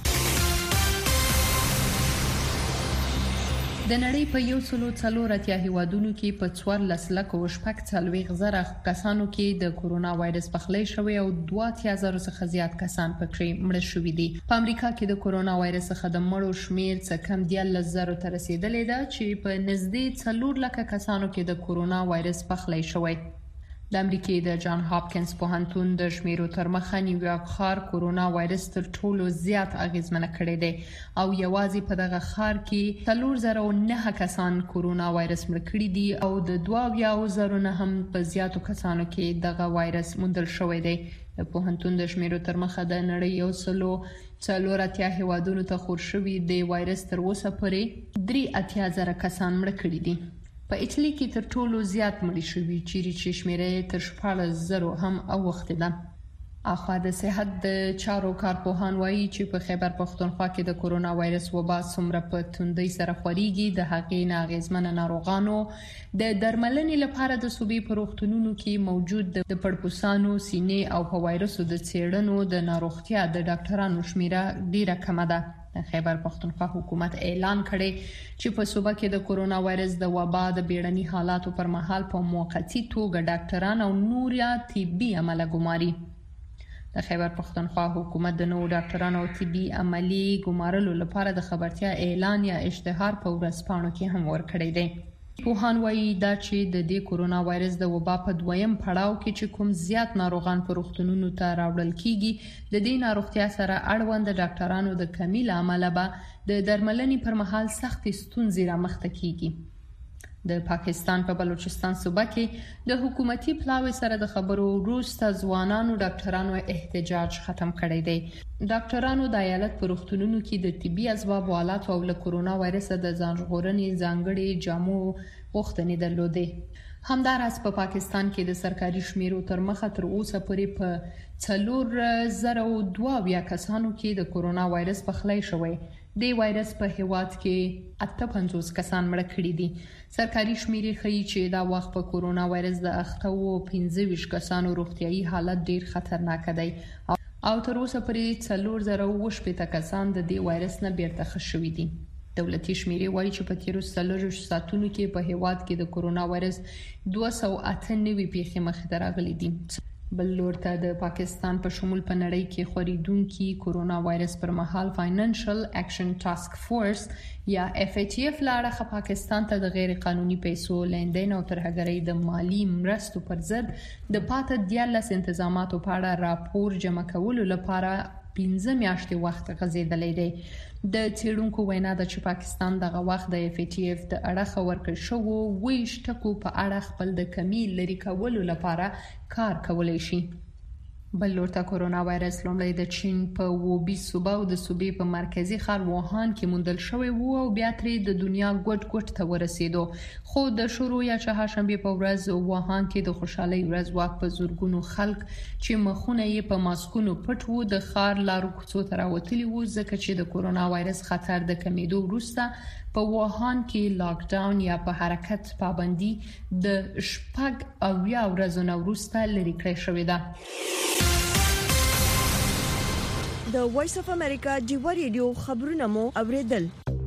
د نړۍ په یو سلو څلور اتیا هیوادونو کې په څوارلس لکه او شپږ څلوېښت زره کسانو کې د کورونا وایرس پخلی شوی او دوه اتیا زره څخه زیات کسان پکې مړه شوي دي. په امریکا کې د کورونا وایرس څخه د مړو شمیر څه کم دیارلس زره ته رسیدلی ده چې په نږدې څلور لکه کسانو کې د کورونا وایرس پخلی شوی. د امریکای د جان هاپکینز پوهنتون د شمیرو تر مخه نیویارک ښار کورونا وایرس تر ټولو زیات اغیزمن کړی دی او یوازې په دغه ښار کې څلور زره او نه کسان کورونا وایرس مړ کړي دي او د دوه اویا زره نه هم په زیاتو کسانو کې دغه وایرس موندل شوی دی. د پوهنتون د شمیرو تر مخه د نړۍ یو سلو څلور اتیا هیوادونو ته خور شوی د وایرس تر اوسه پورې درې اتیا زره کسان مړ کړي دي. په ایټالي کې تر ټولو زیات مړي شوي چیرې چې شمیره تر شپاړس زره هم اوښتې ده. اخوا د صحت د چارو کارپوهان وایي چې په خیبر پښتونخوا کې د کورونا وایرس وبا څومره په توندۍ سره خورېږي د هغې نه اغېزمنه ناروغانو د درملنې لپاره د صوبې په روغتونونو کې موجود د پړپوسانو سینې او په وایرسو د څېړنو د ناروغتیا د ډاکټرانو شمیره ډیره کمه ده. د خیبر پښتونخوا حکومت اعلان کړی چې په صوبه کې د کورونا وایرس د وبا د بیړني حالاتو پر مهال په موقتی توګه ډاکټران او نور طبي عمله ګماري. د خیبر پښتونخوا حکومت د نوو ډاکټرانو او طبي عملي ګمارلو لپاره د خبرتیا اعلان یا اشتهار په ورځپاڼو کې هم ورکړی دی. پوهان وایي دا چې د دې کورونا وایرس د وبا په دویم پړاو کې چې کوم زیات ناروغان په روغتونونو ته راوړل کیږي د دې ناروغتیا سره اړوند ډاکټرانو د کمی له امله به د درملنې پر مهال سختې ستونزې رامخته کیږي. د پاکستان په بلوچستان صوبه کې د حکومتي پلاوي سره د خبرو وروسته ځوانانو ډاکټرانو احتجاج ختم کړی دی. ډاکټرانو د ایالت په روغتونونو کې د طبي اسباب آلات او له کورونا وایرس د ځان ژغورنې ځانګړي جامو غوښتنې درلودې. همداراز په پا پاکستان کې د سرکاري شمیرو تر مخه تر اوسه پورې په څلور زره او دوه اویا کسانو کې د کورونا وایرس پخلی شوی. د وایرس په هیواد کې اته پنځوس کسان مړه کړي دي. سرکاري شمیرې ښیي چې دا وخت په کورونا وایرس د اخته وو پنځه ویشت کسانو روغتیايي حالت ډیر خطرناک دی او تر اوسه پورې څلور زره او شپږ کسان د دې وایرس نه بیرته ښه شوي دي. دولتي شمیرې وایي چې په تیرو څلورو ساعتونو کې په هیواد کې د کورونا وایرس دوه سوه اته نوي پیښې مخې ته راغلي دي. بل لور ته د پاکستان په شمول په نړۍ کې خورېدونکي کورونا وایرس پر مهال فاینانشل اکشن ټاسک فورس یا اف ای ټي اف لاړه پاکستان ته د غیر قانوني پیسو لیندین او ترهګرۍ د مالی مرستو پر ضد د پاته دیالس انتظاماتو په اړه راپور جمع کولو لپاره پنځه میاشتې وخت غځېدلی دی. د څېړونکو وینا ده چې پاکستان دغه وخت د اف ای ټي اف د اړخه ورکړل شوو ویش ټکو په اړه خپل د کمی لري کولو لپاره کار کولی شي. بل لور ته کورونا وایرس لومړی د چین په ووبي صوبه او د صوبې په مرکزي ښار ووهان کې موندل شوی وو او بیا ترې د دنیا ګوټ ګوټ ته ورسېدو. خو د شروع یا چهارشنبې په ورځ ووهان کې د خوشحالۍ ورځ واک په زورګونو خلک چې مخونه یې په ماسکونو پټ وو د ښار لارو کوڅو ته راوتلي وو ځکه چې د کورونا وایرس خطر د کمیدو وروسته په ووهان کې لاک ډاون یا په حرکت پابندي د شپږ اویا ورځو نه وروسته لرې کړې شوې ده. د وایس اف امریکا ډیوا ریډیو خبرونه مو اوریدل.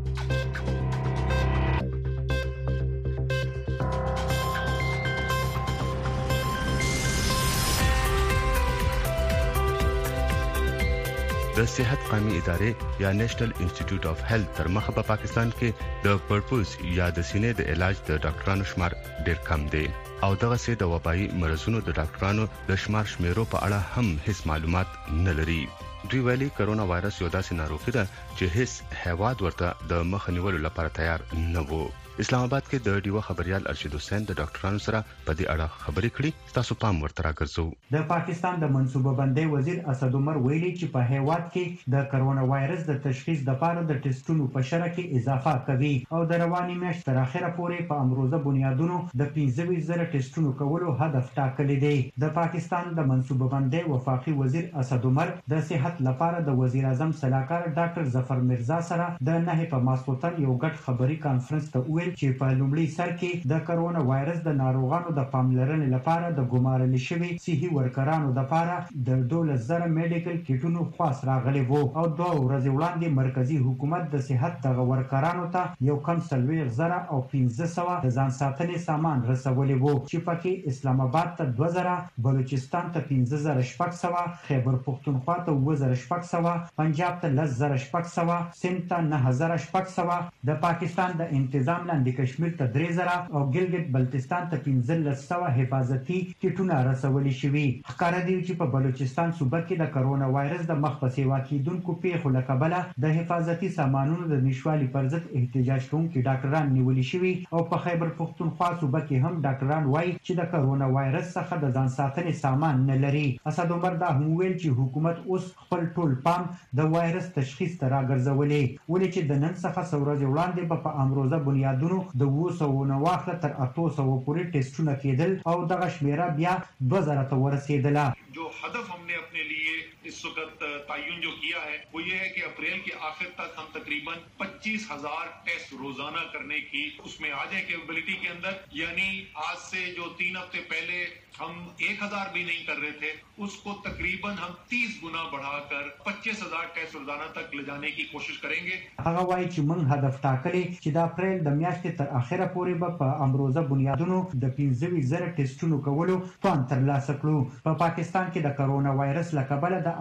د صحت قومي ادارې یا نېشنل انسټیټیوټ اف هیلث تر مخه په پاکستان کې د پرپوز یا د سینې د علاج د ډاکټرانو شمار ډیر کم دی او دغه سي د وبایي مرزونو د ډاکټرانو د شمار شمیرو په اړه هم هیڅ معلومات نه لري. دوی ویلي کرونا وایرس یو داسې ناروغي ده چې هیڅ هیواد ورته د مخ نیولو لپاره تیار نه وو. اسلام آباد کې د ډیوا خبريال ارشد حسین د ډاکټرانو سره په دې اړه خبرې کړې. تاسو پام ورته راګرځو. د پاکستان د منصوبه بندۍ وزیر اسد عمر ویلي چې په هیواد کې د کرونا وایرس د تشخیص لپاره د ټیسټونو په شرح کې اضافه کوي او د رواني میاشتې تر اخره پورې په امروزه بنیادونو د پنځه ویشت زره ټیسټونو کولو هدف ټاکلی دی. د پاکستان د منصوبه بندۍ وفاقي وزیر اسد عمر د صحت لپاره د وزیر اعظم سلاکار ډاکټر ظفر مرزا سره د نه په ماسوتن یو غټ خبري کانفرنس ته چې په لومړي سر کې د کرونا وایرس د ناروغانو د پاملرنې لپاره د ګمارل شوی صحي ورکرانو لپاره د دولس زره میډیکل کیټونو خاص راغلي وو او دوه ورځې وړاندې مرکزی حکومت د صحت د ورکرانو ته یو کم څلوېښت زره او پنځه سوه د ځان ساتنې سامان رسولي وو چې پکې اسلام آباد ته دوه زره، بلوچستان ته پنځه زره شپږ سوه، خیبر پختونخوا ته اووه زره شپږ سوه، پنجاب ته لس زره شپږ سوه، سند ته نهه زره شپږ سوه، د پاکستان د انتظام لاندې کشمیر ته درې زره او ګلګت بلتستان ته پنځلس سوه حفاظتي کیټونه رسولي شوي. ښکاره دی چې په بلوچستان صوبه کې د کرونا وایرس د مخ په سیوا کېدونکو پیښو له کبله د حفاظتي سامانونو د نشوالي پر ضد احتجاج کوونکي ډاکټران نیولي شوي او په خیبر پختونخوا صوبه کې هم ډاکټران وایي چې د کرونا وایرس څخه د ځان ساتنې سامان نه لري. اسد عمر دا هم ویل چې حکومت اوس خپل ټول پام د وایرس تشخیص ته راګرځولې ولې چې د نن څخه څو ورځې وړاندې په امروزه بنیادونو د اووه سوه نه واخله تر اتو سوه پورې ټیسټونه کېدل او دغه شمیره بیا دوه زره ته ورسېدله. जो हदफ हमने अपने लिए इस वक्त तयन जो किया है वो ये है कि अप्रैल के आखिर तक हम तकरीबन पच्चीस हजार टेस्ट रोजाना करने की उसमें आ जाए कैपेबिलिटी के अंदर, यानी आज से जो तीन हफ्ते पहले हम एक हजार भी नहीं कर रहे थे उसको तकरीबन हम तीस गुना बढ़ाकर पच्चीस हजार टेस्ट रोजाना तक ले जाने की कोशिश करेंगे. هغه وایي چې موږ هدف ټاکلی چې د اپریل د میاشتې تر اخره پورې به په امروزه بنیادونو د پنځه ویشت زره ټیسټونو کولو توان ترلاسه کړو. په پاکستان کې د کرونا وایرس له کبله د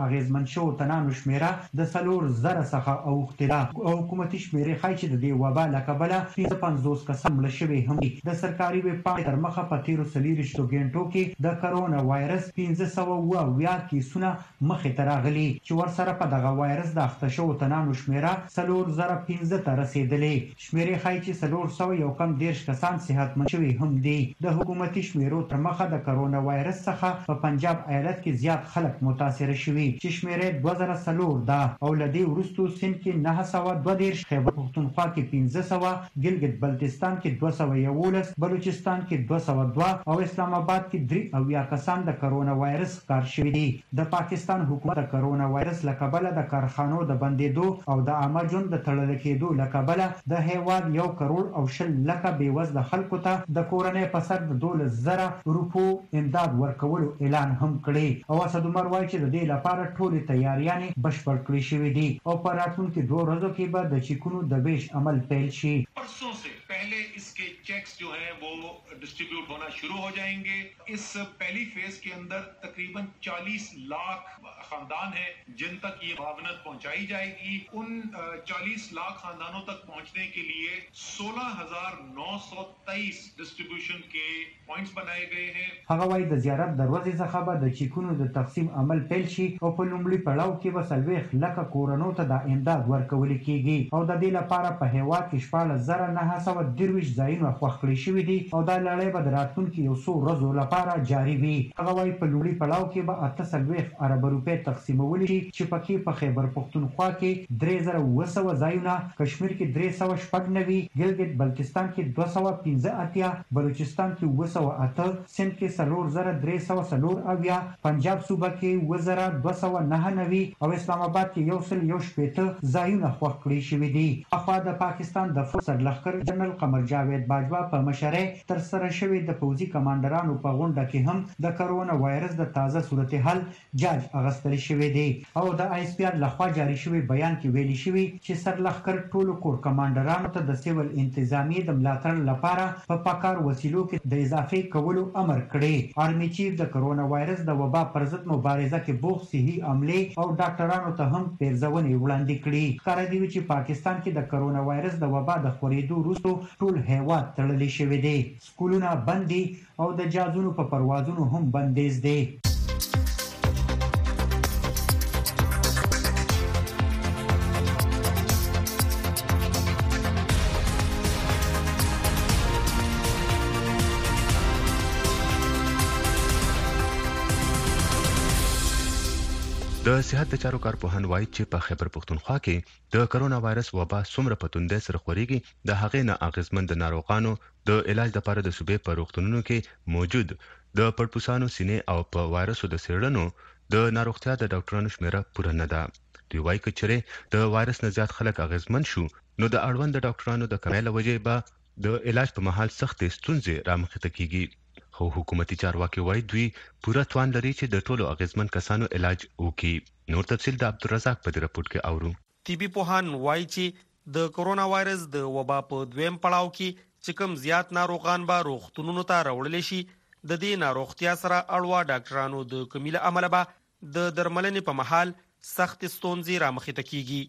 اغیزمن شو تنانو شمیره د سلور زره څخه اوختله او حکومتي شمیرې ښایي چې د دې وبا له کبله پنځه پنځوس کسان مړه شوي هم دي. د سرکاري ویبپاڼې تر مخه په تیرو څلېرویشتو ګنټو کې د کرونا وایرس پنځه سوه اوه اویا کیسونه مخې ته راغلي چې ورسره په دغه وایرس د اخته شوو تنانو شمیره څلور زره پنځه ته رسېدلې. شمیرې ښایي چې څلور سوه یو کم دېرش کسان صحتمند شوي هم دي. د حکومتي شمیرو تر مخه د کرونا وایرس څخه په پنجاب ایالت کې زیات خلک متاثره شوي چې شمیرې دوه زره څلور ده او له دې وروستو سند کې نهه سوه دوه دېرش، خیبر پښتونخوا کې پنځه سوه، ګلګت بلتستان کې دوه سوه یولس، بلوچستان کې دوه سوه دوه او اسلام آباد کې درې اویا کسان د کرونا وایرس ښکار شوي دي. د پاکستان حکومت د کرونا وایرس له کبله د کارخانو د بندېدو او د عامه ژوند د تړل کېدو له کبله د هیواد یو کروڑ او شل لکه بېوزله خلکو ته د کورنۍ په سر د دولس زره روپو امداد ورکولو اعلان هم کړی او اسد عمر وایي چې د دې لپاره ټولې تیاریانې بشپړ کړې شوې دي او په راتلونکي دوه ورځو کې به د چیکونو د ویش عمل پیل شي. परसों से पहले इसके चेक्स जो हैं वो डिस्ट्रीब्यूट होना शुरू हो जाएंगे. इस पहली फेज के अंदर तकरीबन चालीस लाख खानदान हैं जिन तक ये मुआवनत पहुंचाई जाएगी. उन चालीस लाख खानदानों तक पहुंचने के लिए सोलह हजार नौ सौ तेईस डिस्ट्रीब्यूशन के पॉइंट्स बनाए गए हैं. هغه وايي د زیارت دروازې څخه به د چیکونو د تقسیم عمل پیل شي او په لومړي پړاو کې به څلوېښت لکه کورنو ته د امداد ورکول کیږي او د دې لپاره په هیواد کې شپاړس زره نهه سوه دېرش ځایونه خوښ کړي شوي دي او دا لړۍ به د راتلونکي یو څو ورځو لپاره جاري وي. هغه وايي په لومړي پړاو کې به اته څلوېښت اربه روپۍ تقسیمولی شي چې پکې په خیبر پښتونخوا کې درې زره اوه سوه ځایونه، کشمیر کې درې سوه شپږ نوي، ګلګت بلتستان کې دوه سوه پنځه اتیا، بلوچستان کې اوه سوه اته، سند کې څلور زره درې سوه څلور اویا، پنجاب صوبه کې اوه زره دوه سوه نهه نوي او اسلام آباد کې یو سل یو شپېته ځایونه خوښ کړي شوي دي. اخوا د پاکستان د فوج سرلښکر جنرال قمر جاوید باجوا په مشرۍ ترسره شوې د پوځي کمانډرانو په غونډه کې هم د کرونا وایرس د تازه صورتحال جاج اخیستل شوی دی او د آی اس پی آر لخوا جاری شوی بیان کې ویلي شوی چې سرلښکر ټولو کور کمانډرانو ته د سیول انتظامیې د ملاتړ لپاره په پکار وسیلو کې د اضافه کولو امر کړی. آرمي چیف د کرونا وایرس د وبا پر ضد مبارزه کې بوخت صحي عملې او ډاکټرانو ته هم پیرزونې وړاندې کړي. ښکاره دی چې پاکستان کې د کرونا وایرس د وبا د خورېدو وروسته ټول هیواد تړلی شوی دی، سکولونه بند دي او د جهازونو په پروازونو هم بندیز دی. د صحت د چارو کارپوهان وایي چې په خیبر پښتونخوا کې د کرونا وایرس وبا څومره په توندۍ سره خورېږي د هغې نه اغېزمن ناروغانو د علاج لپاره د صوبې په روغتونونو کې موجود د پړپوسانو سینې او په وایرسو د څېړنو د ناروغتیا د ډاکټرانو شمیره پوره نه ده. دوی وایي که چېرې د وایرس نه زیات خلک اغېزمن شو نو د اړوند د ډاکټرانو د کمۍ له وجې به د علاج په مهال سختې ستونزې رامخته کیږي. خو حکومتي چارواکي وایي دوی پوره توان لري چې د ټولو اغېزمن کسانو علاج وکړي. نور تفصیل د عبدالرزاق په دې راپورټ کې اورو. طبي پوهان وایي چې د کرونا وایرس د وبا په دویم پړاو کې چې کوم زیات ناروغان به روغتونونو ته راوړل شي د دې ناروغتیا سره اړوا ډاکټرانو د کمی له امله به د درملنې په مهال سخت ستونزې رامخته کیږي.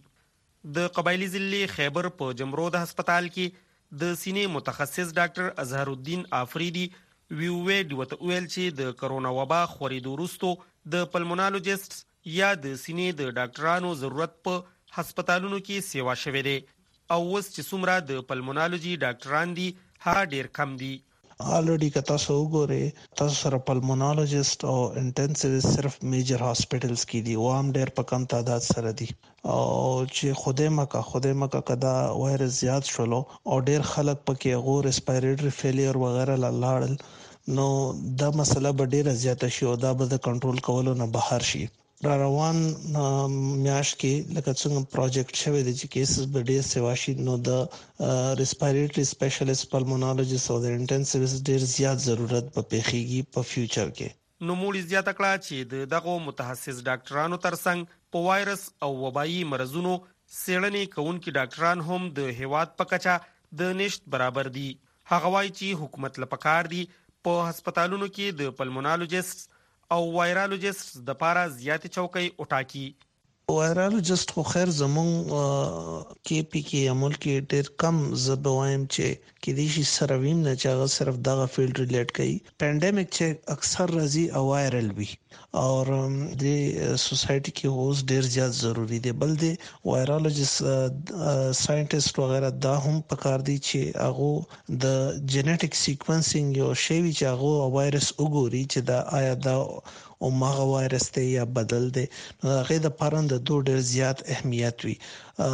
د قبایلی ضلع خیبر په جمرود هسپتال کې د سینې متخصص ډاکټر اظهر الدین آفریدي ویوې دوته ویل چې د کرونا وبا خورېدو وروسته د پلمونالوجیسټ یا د سینې د ډاکټرانو ضرورت په هسپتالونو کې سیوا شوې ده او اوس چې څومره د پلمونالوجي ډاکټران دي هغه ډیر کم دي. آلریډي که تاسو وګورئ تاسو سره پلمونالوجیسټ او انټنسیویست صرف میجر هاسپټلز کې دي او هم ډیر په کم تعداد سره دي او چې خوده مکه خوده مکه کدا وایرس زیات شولو او ډیر خلک پکې غو ریسپایریټری فیلیر وغیرہ لاړل نو دا مسله به ډیره زیاته شي او دا به د کنټرول کولو نه بهر شي. را روان میاش کې لکه څنګه پروجیکټ شوی دی چې کیسز به ډیر سیوا شي نو د ریسپایریټری سپیشلیست پلمونالوجیست او د انټنسیویست ډیر زیات ضرورت به پیښیږي په فیوچر کې. نو موږ زیاته کړه چې دغه متخصص ډاکټرانو ترڅنګ په وایرس او وبایي مرزونو څېړنې کوونکي ډاکټران هم د هیواد په کچه د نشت برابر دي. هغه وایي چې حکومت لپاره دی په هسپتالونو کې د پلمونالوجیست او وایرالوجست د پاره زیات چوکۍ وټاکي. وایرالوجست خو خیر زمون کې پی کې عمل کې ډېر کم زبوایم چې کې دي شي سرویم نه چې هغه صرف دغه فیلډ ریلیټ کوي. پاندیمک چې اکثر راځي او وایرل وي او د سوسایټي کې اوس ډېر زیات ضروری دی. بل دی وایرالوجست ساينټیسټ وغیرہ دا هم پکار دي چې هغه د جینیټک سیکوینسینګ یو شی چې هغه وایرس وګوري چې دا آیا دا او ماغه وایرس ته یا بدل دی. نو هغه د پرند د دوه ډېر زیات اهمیت وي.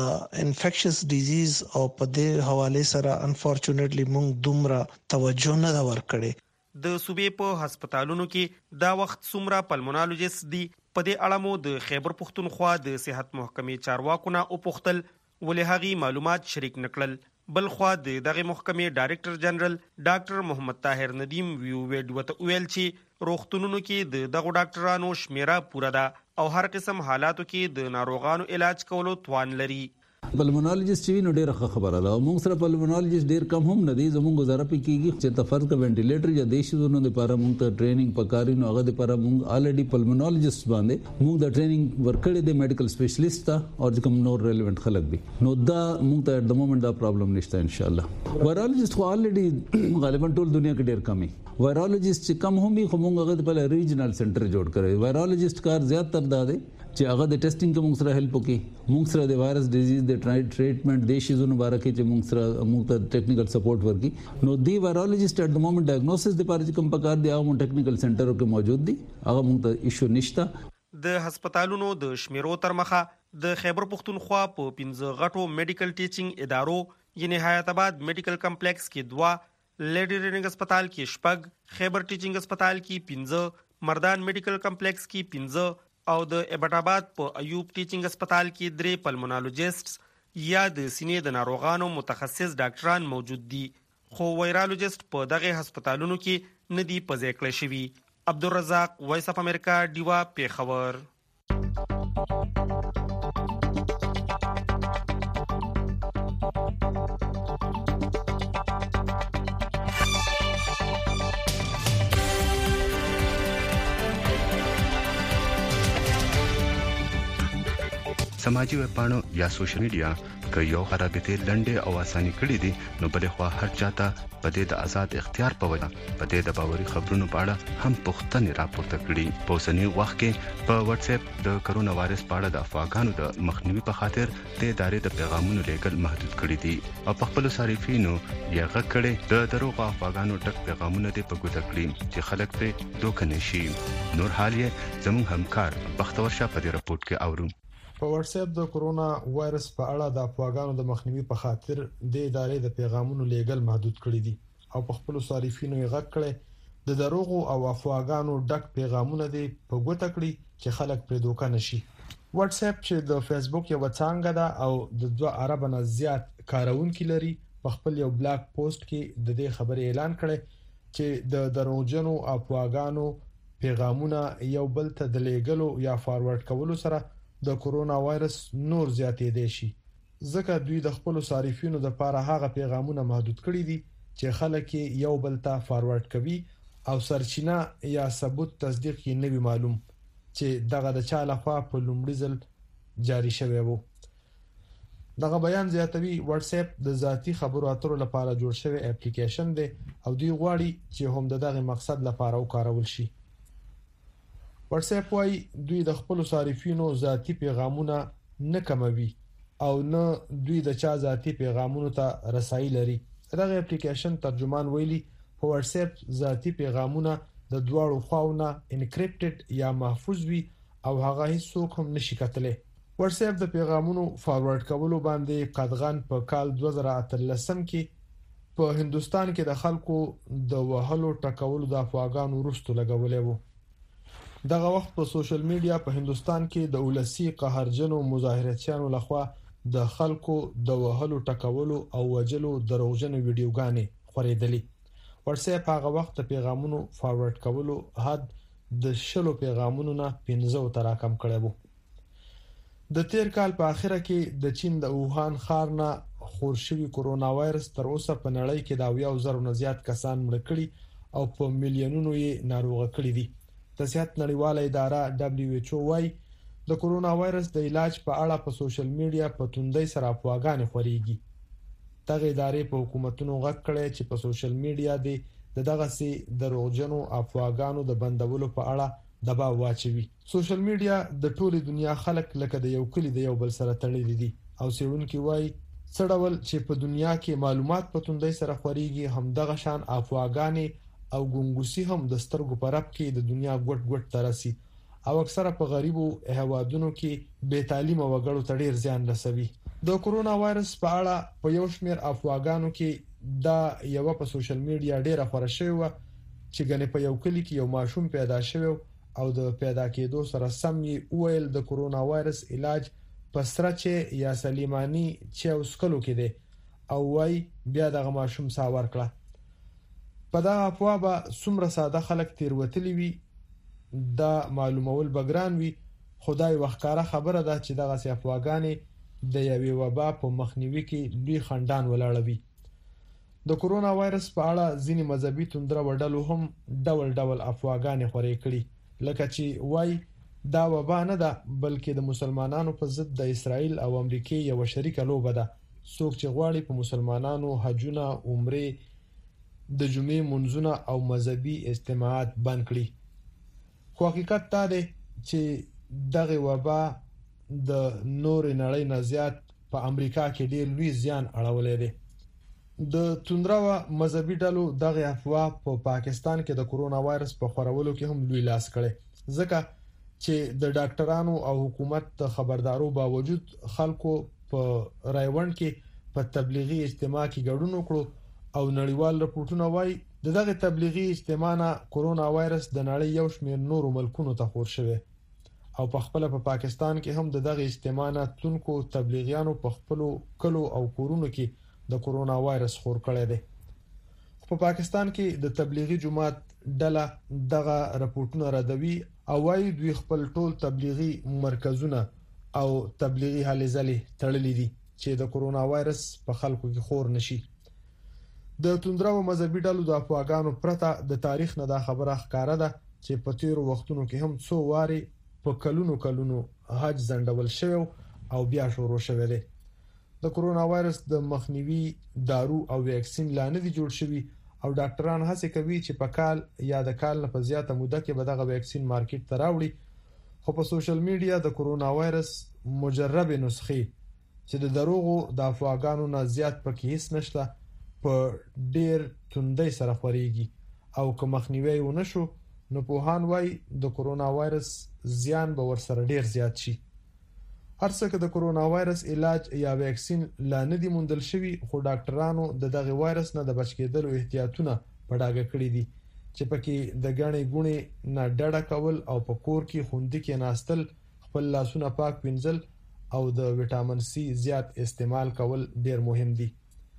انفیکشس ډیزیز او په دې حواله سره انفورچونټلی موږ دومره توجه نه دا ورکړي. د صوبې په هسپتالونو کې دا وخت څومره پلمونالوجست دي په دې اړه مو د خیبر پښتونخوا د صحت محکمې چارواکونه او پختل ولې هغي معلومات شریک نکړل. بل خو د دغه محکمې ډایریکټر جنرال ډاکټر محمد طاهر ندیم ویو ویډ ویل چې روغتونونو کې د دغه ډاکټرانو شمیره پوره ده او هر قسم حالاتو کې د ناروغانو علاج کولو توان لري. پلمونالوجست چې نو ډیره خبره ده. موږ سره پلمونالوجست ډیر کم هم نه دي. زموږ گزاره پې کیږي چې تفرض کا وینټیلیټر یا دیشي زونو لپاره موږ ته ټریننګ پکاري نو هغه لپاره موږ الریډي پلمونالوجست باندې موږ د ټریننګ ورکړې د میډیکل سپیشلیست ته او کوم نور ریلیونت خلک دي نو دا موږ ته د مومنت دا پرابلم نشته ان شاء الله. وایرالوجست خو الریډي غالبا ټول دنیا کې ډیر کم دي. وایرالوجست چې کم هم خو موږ هغه په ریجنل سنټر جوړ کړی. وایرالوجست کار زیات تر دا دی چې هغه د ټیسټینګ کوم سره هیلپ وکي. موږ سره د وایرس ډیزیز د ټریټمنټ د شیزونو بارکه چې موږ سره موږ ته ټیکنیکل سپورټ ورکي. نو دی وایرالوجست اټ د مومنت ډایګنوسس د لپاره چې کوم پکار دی هغه ټیکنیکل سنټرو کې موجود دي. هغه موږ ته ایشو نشته. د هسپتالونو د شمیرو تر مخه د خیبر پښتونخوا په پنځه غټو میډیکل ټیچینګ ادارو یعنی حیات آباد میډیکل کمپلیکس کې دوا، لیډی ریننګ هسپتال کې شپږ، خیبر ټیچینګ هسپتال کې پنځه، مردان میډیکل کمپلیکس کې پنځه او د ایبټ آباد په ایوب ټیچینګ هسپتال کې درې پلمونالوجست یا د سینې د ناروغانو متخصص ډاکټران موجود دي. خو وایرالوجست په دغه هسپتالونو کې ندي پځې کړی شوی. عبدالرزاق، وایس اف امریکا، ډیوا، پیښور. سماجی ویبپاڼو یا سوشل میډیا که یو خرابې لنډې او اساني کړې دي نو بلې خوا هر چاته په دې د آزاد اختیار په وجه په دې د باوري خبرونو په اړه هم پوښتنې راپورته کړي. په اوسني وخت کې په واتس اپ د کرونا وایرس په اړه د افواګانو د مخنیوي په خاطر د ادارې د پیغامونو لیږل محدود کړي دي او په خپل صارفینو یې غږ کړي د دروغ افواګانو ډک پیغامونه دې په ګوته کړي چې خلک پرې دوکه نشي. نور حال یې زموږ همکار بختور شاه په دې رپورت کې اورو. په واتس اپ د کرونا وایرس په اړه د افواګانو د مخنیوي په خاطر د ادارې د پیغامونو لیږل محدود کړي دي او په خپل صارفینو یې غږ کړي د دروغ او افواګانو ډک پیغامونه دې په ګوته کړي چې خلک پرې دوکه نشي. واتس اپ چې د فیسبوک یو څنګه ده او د دوه اربه نه زیات کارونکو لري په خپل یو بلاګ پوسټ کې د دې خبرې اعلان کړي چې د دروغجنو افواګانو پیغامونه یو بل ته د لیږلو یا فارورډ کولو سره د کرونا وایرس نور زیاتې دي شي. ځکه دوی د خپل صارفینو د لپاره هغه پیغامونه محدود کړي دي چې خلک یو بل ته فارورډ کوي او سرچینه یا ثبوت تصدیق یې نه وی معلوم چې دغه د چا لخوا په لومړي ځل جاری شوی وو. دغه بیان زیاتوي واتس اپ د ذاتی خبرو اترو لپاره جوړ شوی اپلیکیشن دی او دوی غواړي چې هم دغه مقصد لپاره وکارول شي. واتس اپ وايي دوی د خپل صارفینو ذاتی پیغامونه نه کموي او نه دوی د چا ذاتی پیغامونو ته رسایي لري. دغه اپلیکیشن ترجمان ویلي په واتس اپ ذاتی پیغامونه د دواړو خواونه انکریپټډ یا محفوظ وي او هغه هیڅوک هم نشي کتلی. واتس اپ د پیغامونو فارورډ کولو باندې قدغن په کال دوه زره اتلسم کې په هندستان کې د خلکو د وهلو ټکولو د افواګانو وروسته لګولې وو. دغه وخت په سوشل میډیا په هندستان کې د ولسی قهرجنو مظاهراتچیانو لخوا د خلکو د وهلو ټکولو او وجلو دروغجن ویډیوګانې خورېدلې. واتس اپ هغه وخت د پیغامونو فارورډ کولو حد د شلو پیغامونو نه پنځه تر راکم کړی وو. د تیر کال په اخره کې د چین د ووهان ښار نه خور شوی کرونا وایرس تر اوسه په نړۍ کې د اویا زرو نه زیات کسان مړ کړي او په میلیونونو یې ناروغ کړي دي. د صحت نړیواله اداره دبليو ایچ او وايي د کورونا وایرس د علاج په اړه په سوشل میډیا په توندۍ سره افواګانې خوريږي. دغه ادارې په حکومتونو غږ کړی چې په سوشل میډیا د دغه سي دروغجنو افواګانو د بندولو په اړه دباو واچوي. سوشل میډیا د ټولې دنیا خلک لکه د یو کلی د یو بل سره تړلي دي او څېړونکي وایي څړول چې په دنیا کې معلومات په توندۍ سره خوريږي هم دغه شان افواګانې او ګونګوسي هم د سترګو په رپ کې د دنیا ګډ ګډ ترسي او اکثره په غریبو هوادونو کې بې تعلیمه وګړو ته ډیر زیان رسوي. د کورونا وایرس په اړه په یو شمېر افواګانو کې دا یو په سوشل میډیا ډیره خوره شوی و چې ګنې په یو کلی کې یو ماشوم پیدا شوی او د پیدا کېدو سره سم یې ویل د کورونا وایرس علاج پسرچه یا سلیمانی چې اوسکلو کې دی او وای بیا دغه ماشوم سا ورکړه. په دا افوا به څومره ساده خلک تیروتلی وي دا معلومول بګران وي. خدای وختاره خبره ده چې دغه سي افواګانې د یوې وبا په مخنیوي کې لوی خندان ولاړوي. د کورونا وایرس په اړه ځینې مذهبي توندره وډلو هم ډول ډول افواګانې خورې کړي لکه چې وای دا وبا نه ده بلکې د مسلمانانو په ضد د اسرائیل او امریکای یو شریکه لوبه ده. څوک چې غواړي په مسلمانانو حجونه عمره د جمعې منځونه او مذهبي اجتماعات بند کړي. خو حقیقت دا دی چې دغه وبا د نور نړۍ نه زیات په امریکا کې ډیر لوی زیان اړولې دی. د توندرا مذهبي ډلو دغه افوا په پا پاکستان کې د کورونا وایرس په خورولو کې هم لوی لاس کړي ځکه چې د ډاکټرانو او حکومت د خبردارو باوجود خلکو په رایوند کې په تبلیغي اجتماع کې ګډون وکړو او نړیوال رپورټونه وایي دغه تبلیغي اجتماع نه کورونا وایرس د نړۍ یو شمېر نورو ملکونو ته خور شوی او په خپل په پا پاکستان کې هم دغه اجتماع نه تونکو تبلیغیانو په خپل کلو او کورونو کې د کورونا وایرس خور کړی دی. په پا پاکستان کې د تبلیغي جماعت ډله دغه رپورټونه ردوي او وايي دوی خپل ټول تبلیغي مرکزونه او تبلیغي هلې ځلې تړلې دي چې د کورونا وایرس په خلکو کې خور نشي. د توندراو مذهبي ډلو د افواګانو پرته د تاریخ نه دا خبره ښکاره ده چې په تیرو وختونو کې هم څو واري په کلونو کلونو حج زندول شوی او بیا شروع شوی دی. د کورونا وایرس د مخنیوي دارو او ویکسین لا نه دي جوړ شوی او ډاکټران هڅه کوي چې په کال یا د کال نه په زیاته موده کې به دغه ویکسین مارکیټ ته راوړي. خو په سوشل میډیا د کورونا وایرس مجرب نسخې چې د دروغو د افواګانو نه زیات پکې هیڅ نشته په ډیر توندۍ سره خوريږي او که مخنیوي ونشو نو پوهان وایي د کورونا وایرس زیان به ورسره ډیر زیات شي. هر څه که د کورونا وایرس علاج یا ویکسین لا نه دي موندل شوی خو ډاکټرانو د دغه وایرس نه د بچ کېدلو احتیاطونه په ډاګه کړی دي چې پکې د غاڼې ګونې نه ډډه کول او په کور کې خوندې کې ناستل خپل لاسونه پاک وینځل او د وټامین سي زیات استعمال کول ډیر مهم دي.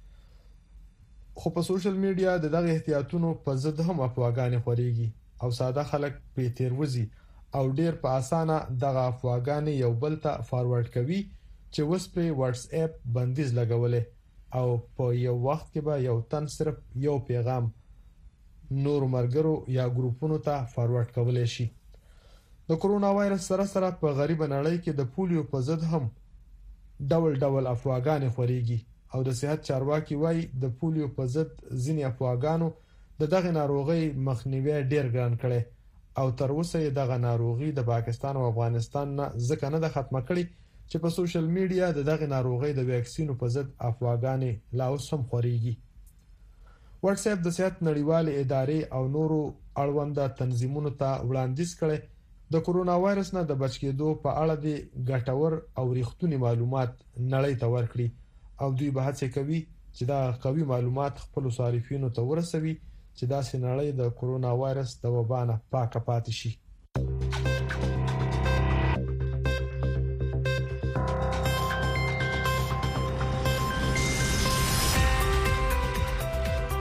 خو په سوشل میډیا د دغه احتیاطونو په ضد هم افواګانې خوريږي او ساده خلک په تیروزي او ډیر په اسانه دغه افواګانې یو بل ته فارورډ کوي چې وس په واتس اپ بندیز لګولې او په یو وخت کې به یو تن صرف یو پیغام نور مرګرو یا ګروپونو ته فارورډ کولای شي. د کورونا وایرس سره سره په غریب نړۍ کې د پولیو په ضد هم ډول ډول افواګانې خوريږي او د صحت چارواکي وایي د پولیو په ضد ځینې افواګانو د دغه ناروغي مخنیوي ډیر ګران کړي او تر اوسه دغه ناروغي د پاکستان او افغانستان نه ځکه نه د ختمه کړي چې په سوشل میډیا د دغه ناروغي د ویکسینو په ضد افواګانې لا اوس هم خوريږي. واتس اپ د صحت نړیوالې ادارې او نورو اړونده تنظیمونو ته وړاندیز کړي د کورونا وایرس نه د بچ کېدو په اړه د ګټور او ریښتونی معلومات نړۍ ته ورکړي او دوی به هڅه کوي چې دا قوي معلومات خپل صارفینو ته ورسوي چې دا سنړی د کورونا وایرس د وبا نه پاکه پاتې شي. د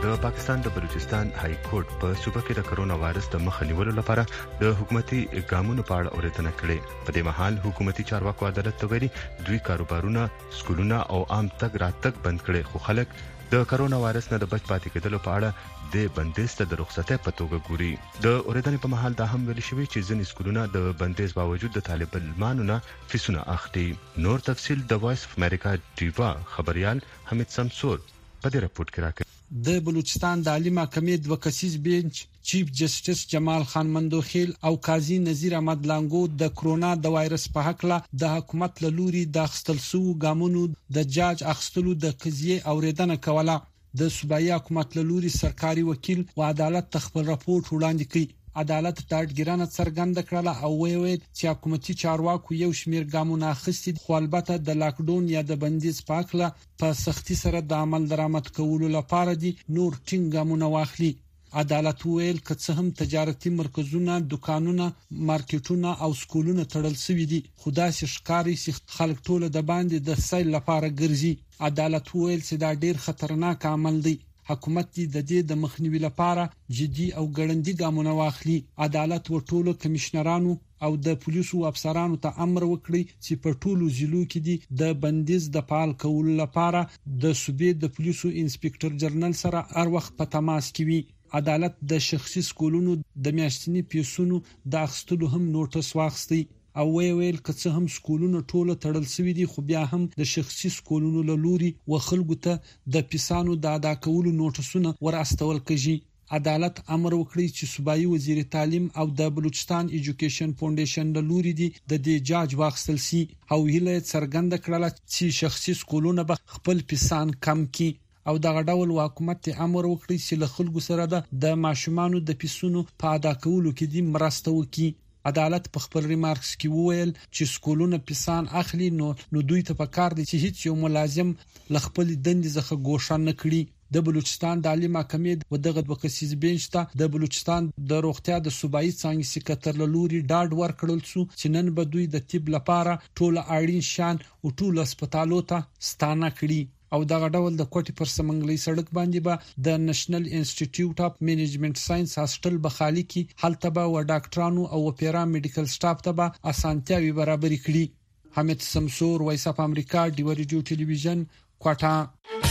د پاکستان د بلوچستان های کورټ په صوبه کې د کرونا وایرس د مخه نیولو لپاره د حکومتي ګامونو په اړه اورېدنه کړې. په دې مهال حکومتي چارواکو عدالت ته ویلي دوی کاروبارونه، سکولونه او عام تګ راتګ بند کړي، خو خلک د کرونا وایرس نه د بچ پاتې کېدلو په اړه د بندیز ته د رخصتۍ په توګه ګوري. د اورېدنې په مهال دا هم ویل شوی چې ځینې سکولونه د بندیز باوجود د طالب علمانو نه فیسونه اخلي. نور تفصیل د وایس اف امریکا ډیوا خبريال حمید سمسور په دې رپورت کې راکړي. د بلوچستان د عالی محکمې دوه کسیز بینچ چیف جسټس جمال خان مندوخیل او قاضي نذیر احمد لانګو د کرونا د وایرس په حق له د حکومت له لوري د خپل سو ګامونو د جاج اخستلو د قضیه اوریدنه کوله. د صوبایي حکومت له لوري سرکاري وکیل او عدالت خپل راپور وړاندې کړ. عدالت ډاډګیرانه څرګنده کړله او ویل چې حکومتي چارواکو یو شمیر ګامونه اخیستي، خو البته د لاکډاون یا د بندیز پاکله په سختي سره د عمل درآمد کولو لپاره دي نور ټینګ ګامونه واخلي. عدالت ویل که څه هم تجارتي مرکزونه، دکانونه، مارکیټونه او سکولونه تړل شوي دي، خو داسې ښکاري چې خلک ټول د باندې د سیل لپاره ګرځي. عدالت ویل چې دا ډیر خطرناک عمل دی. حکومت دې د دې د مخنیوي لپاره جدي او ګړندي ګامونه واخلي. عدالت ورټولو کمشنرانو او د پولیسو افسرانو ته امر وکړي چې په ټولو ضلعو کې دي د بندیز د فعال کولو لپاره د صوبې د پولیسو انسپکټر جنرال سره هر وخت په تماس کې وي. عدالت د شخصي سکولونو د میاشتنی پیسونو د اخستلو هم نوټس واخیستی او ویل که څه هم سکولونو ټوله تړل شوی دي، خو بیا هم د شخصي سکولونو له لوري و خلکو ته د پیسانو د ادا کولو نوټسونه ور استول کیږي. عدالت امر وکړي چې صوبایي وزیر تعلیم او د بلوچستان ایجوکیشن فاونډیشن له لوري دي د دې جاج واخیستل شي او هیله څرګنده کړله چې شخصي سکولونه به خپل پیسان کم کړي. او دغه ډول حکومت امر وکړي چې له خلکو سره د ماشومانو د پیسونو په ادا کولو کې دي مرسته وکړي. عدالت په خپل ریمارکس کې وویل چې سکولونه پیسان اخلي نو نو دوی ته پکار دي چې هیڅ یو ملازم ل خپل دندې څخه ګوښه نه کړي. د بلوچستان د عالی محکمې و دغه دوه کسیز بینچ ته د بلوچستان د روغتیا د صوبایي څنګه سکرټر له لوري ډاډ ورکړل شو چې نن به دوی د طب لپاره ټول اړین شان او ټول هسپتالو ته ستانه کړي. او دغه ډول د کوټي پر سمنګلي سړک باندې به د نېشنل انسټیټیوټ اف منیجمنت ساينس هاسپټل بخالي کې هلته به و ډاکټرانو او پیرا میډیکل سټاف ته به اسانتیاوي برابر کړي. حمید سمسور، وایس اف امریکا، ډیو ریډیو ټلویزیون، کوټا.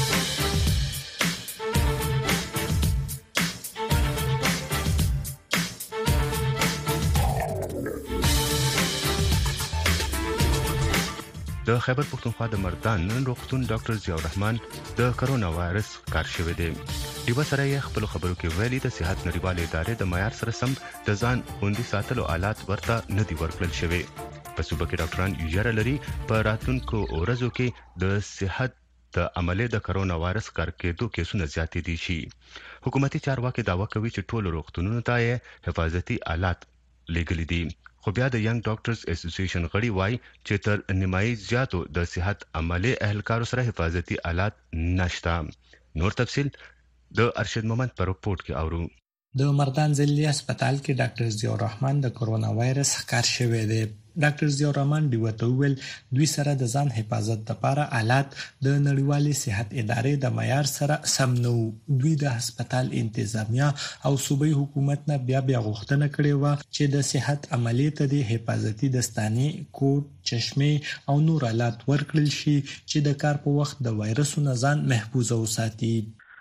د خیبر پښتونخوا د مردان روغتون ډاکټر ضیاء الرحمن د کرونا وایرس کار شوی دی. دیو سره یې خپل خبرو کې ویلي د صحت نړیوالې ادارې د معیار سره سم د ځان خوندي ساتلو آلات ورته نه دی ورکړل شوی. په صوبه کې ډاکټران یې لري په راتلونکو ورځو کې د صحت د عملې د کرونا وایرس کار کېدو کیسونه زیاتې دي شي. حکومتي چارواکي دعوا کوي چې ټول روغتونونو ته حفاظتي آلات لګلې دي، خو بیا د ینګ ډاکټرز اسوسییشن غړي وایي چې تر نیمایي زیاتو د صحت عملې اهلکارو سره حفاظتي آلات نشته. نور تفصیل د ارشد محمد په رپورت کې اورو. د مردان ضلعي هسپتال کې ډاکټر ضیاء الرحمن د کرونا وایرس ښکار شوی دی. ډاکټر ضیاء الرحمن دی وته ویل دوی سره د ځان حفاظت لپاره آلات د نړیوالې صحت ادارې د معیار سره سم نو. دوی د هسپتال انتظامیه او صوبایي حکومت نه بیا بیا غوښتنه کړې و چې د صحت عملې ته د حفاظتي دستانې، کوټ، چشمه او نور آلات ورکړل شي چې د کار په وخت د وایرسو نه ځان محفوظ وساتي.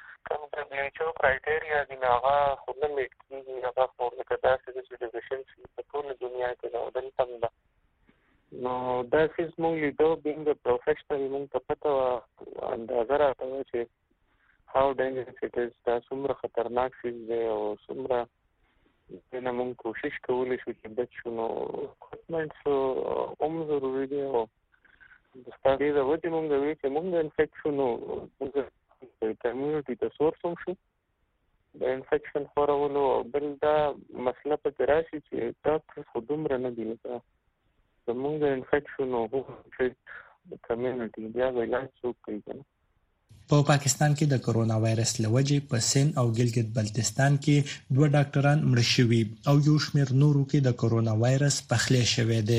جو کرایټیریا دی هغه خو نه میټ کیږي، هغه خو لکه داسې د سټیفیکیشن شي په ټول دنیا کې دا دلته هم ده. نو دا سیز مونږ لیدو بینګ پروفیشنل مونږ ته پته وه، اندازه راته وه چې هاو ډینجرس اټ از، دا څومره خطرناک سیز دی او څومره دې نه مونږ کوشش کولی شو چې بچ شو. نو اکوپمنټس هم ضروري دی او د ستا دې د وجې مونږ وی چې مونږ انفیکټ شو نو مونږ کمیونټي ته سورس هم شو د انفیکشن خورولو. او بل دا مسله پکې راشي چې ډاکټر خو دومره نه دي لکه زمونږ د انفیکشن او د کمیونټي بیا به علاج څوک کوي که نه. په پاکستان کې د کرونا وایرس له وجې په سند او ګلګت بلتستان کې دوه ډاکټران مړه شوي او یو شمېر نورو کې د کرونا وایرس پخلی شوی دی.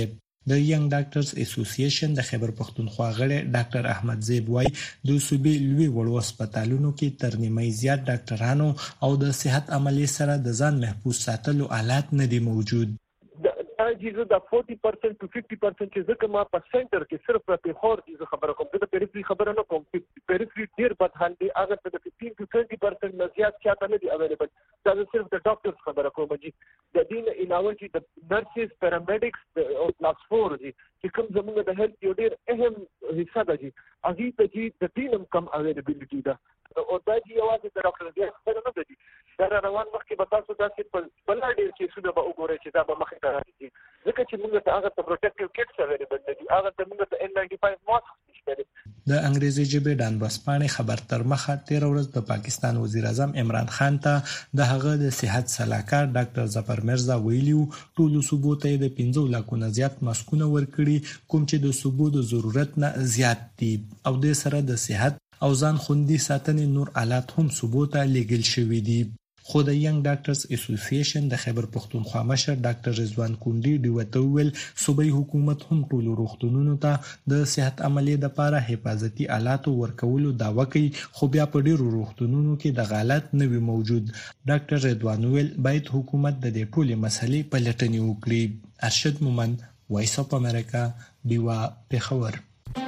د ینګ ډاکټرز اسوسییشن د خیبر پښتونخوا غړي ډاکټر احمد زیب وای د صوبې لوی وړو هسپتالونو کې تر نیمه زیات ډاکټرانو او د صحت عملي سره د ځان محفوظ ساتلو آلات نه دي موجود. دا جزء د forty percent to fifty percent چې ځکه ما په سنټر کې صرف په خور دي خبره کوم د پیریفري خبره نه کوم پیریفري ډیر بد حال دي هغه د fifteen to twenty percent نه زیات چاته نه دي اویلیبل. دا صرف د ډاکټرز خبره کوم چې د دین علاوه چې د نرسز پیرامیډکس او کلاس four دي چې کوم زموږ د هیلث یو ډیر اهم حصہ ده چې هغه ته چې د دینم کم اویلیبিলিټي ده او دا چې یوازې د ډاکټر دی خبره نه ده. دا روان مخکې به تاسو داسې په بل ډیر کې څه به وګورئ چې دا به مخې ته راځي ځکه چې موږ ته هغه ته پروټیکټیو کټس اویلیبل دي هغه ته موږ ته ان ninety-five ماسک نشته. د انګریزي ژبې ډان بسپانې خبر تر مخه تیر ورځ د پاکستان وزیر اعظم عمران خان ته د هغه د صحت صلاحکار ډاکټر ظفر مرزا ویلیو ټول صوبو ته د پنځه لکو نه زیات ماسکونه ورکړي کوم چې د صوبو د ضرورت نه زیات دي او د سره د صحت او ځان خوندي ساتنې نور آلات هم صوبو ته لیږل شوي دي. خو د ینګ ډاکټرز اسوسییشن د خیبر پښتونخوا مشر ډاکټر رضوان کونډي ډیوته ویل صوبایي حکومت هم ټول روغتونونو ته د صحت عملي د لپاره حفاظتي آلات ورکولو داوا کوي خو بیا په ډیرو روغتونونو کې د غالات نه وي موجود. ډاکټر رضوان ویل باید حکومت د دې ټولې مسلې په لټنې وکړي. ارشد مومن وایس اف امریکا دیوا پېښور.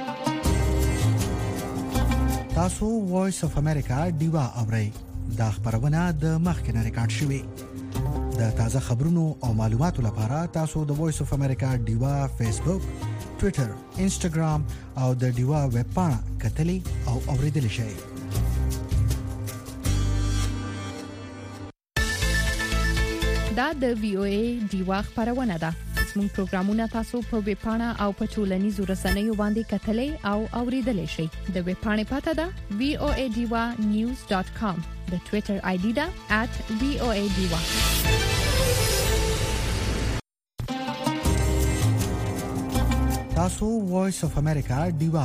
تاسو وایس اف امریکا دیوا اورئ. دا خبرونه د مخکنه ریکارډ شوې. د تازه خبرونو او معلوماتو لپاره تاسو د وایس اف امریکا دیوا فیسبوک، ټوئیټر، انسټاګرام او د دیوا ویب پاڼه کتلي او اوریدل شئ. دا د وی او ای دیوا خبرونه ده. زموږ پروګرامونه تاسو په ویب پاڼه او په ټولنیزو رسنیو باندې کتلای او اوریدلای شئ. د ویب پاڼې پته ده v o a diva news dot com. د ټوئیټر آی ډي ده at v o a diva. تاسو وایس اف امریکا دیوا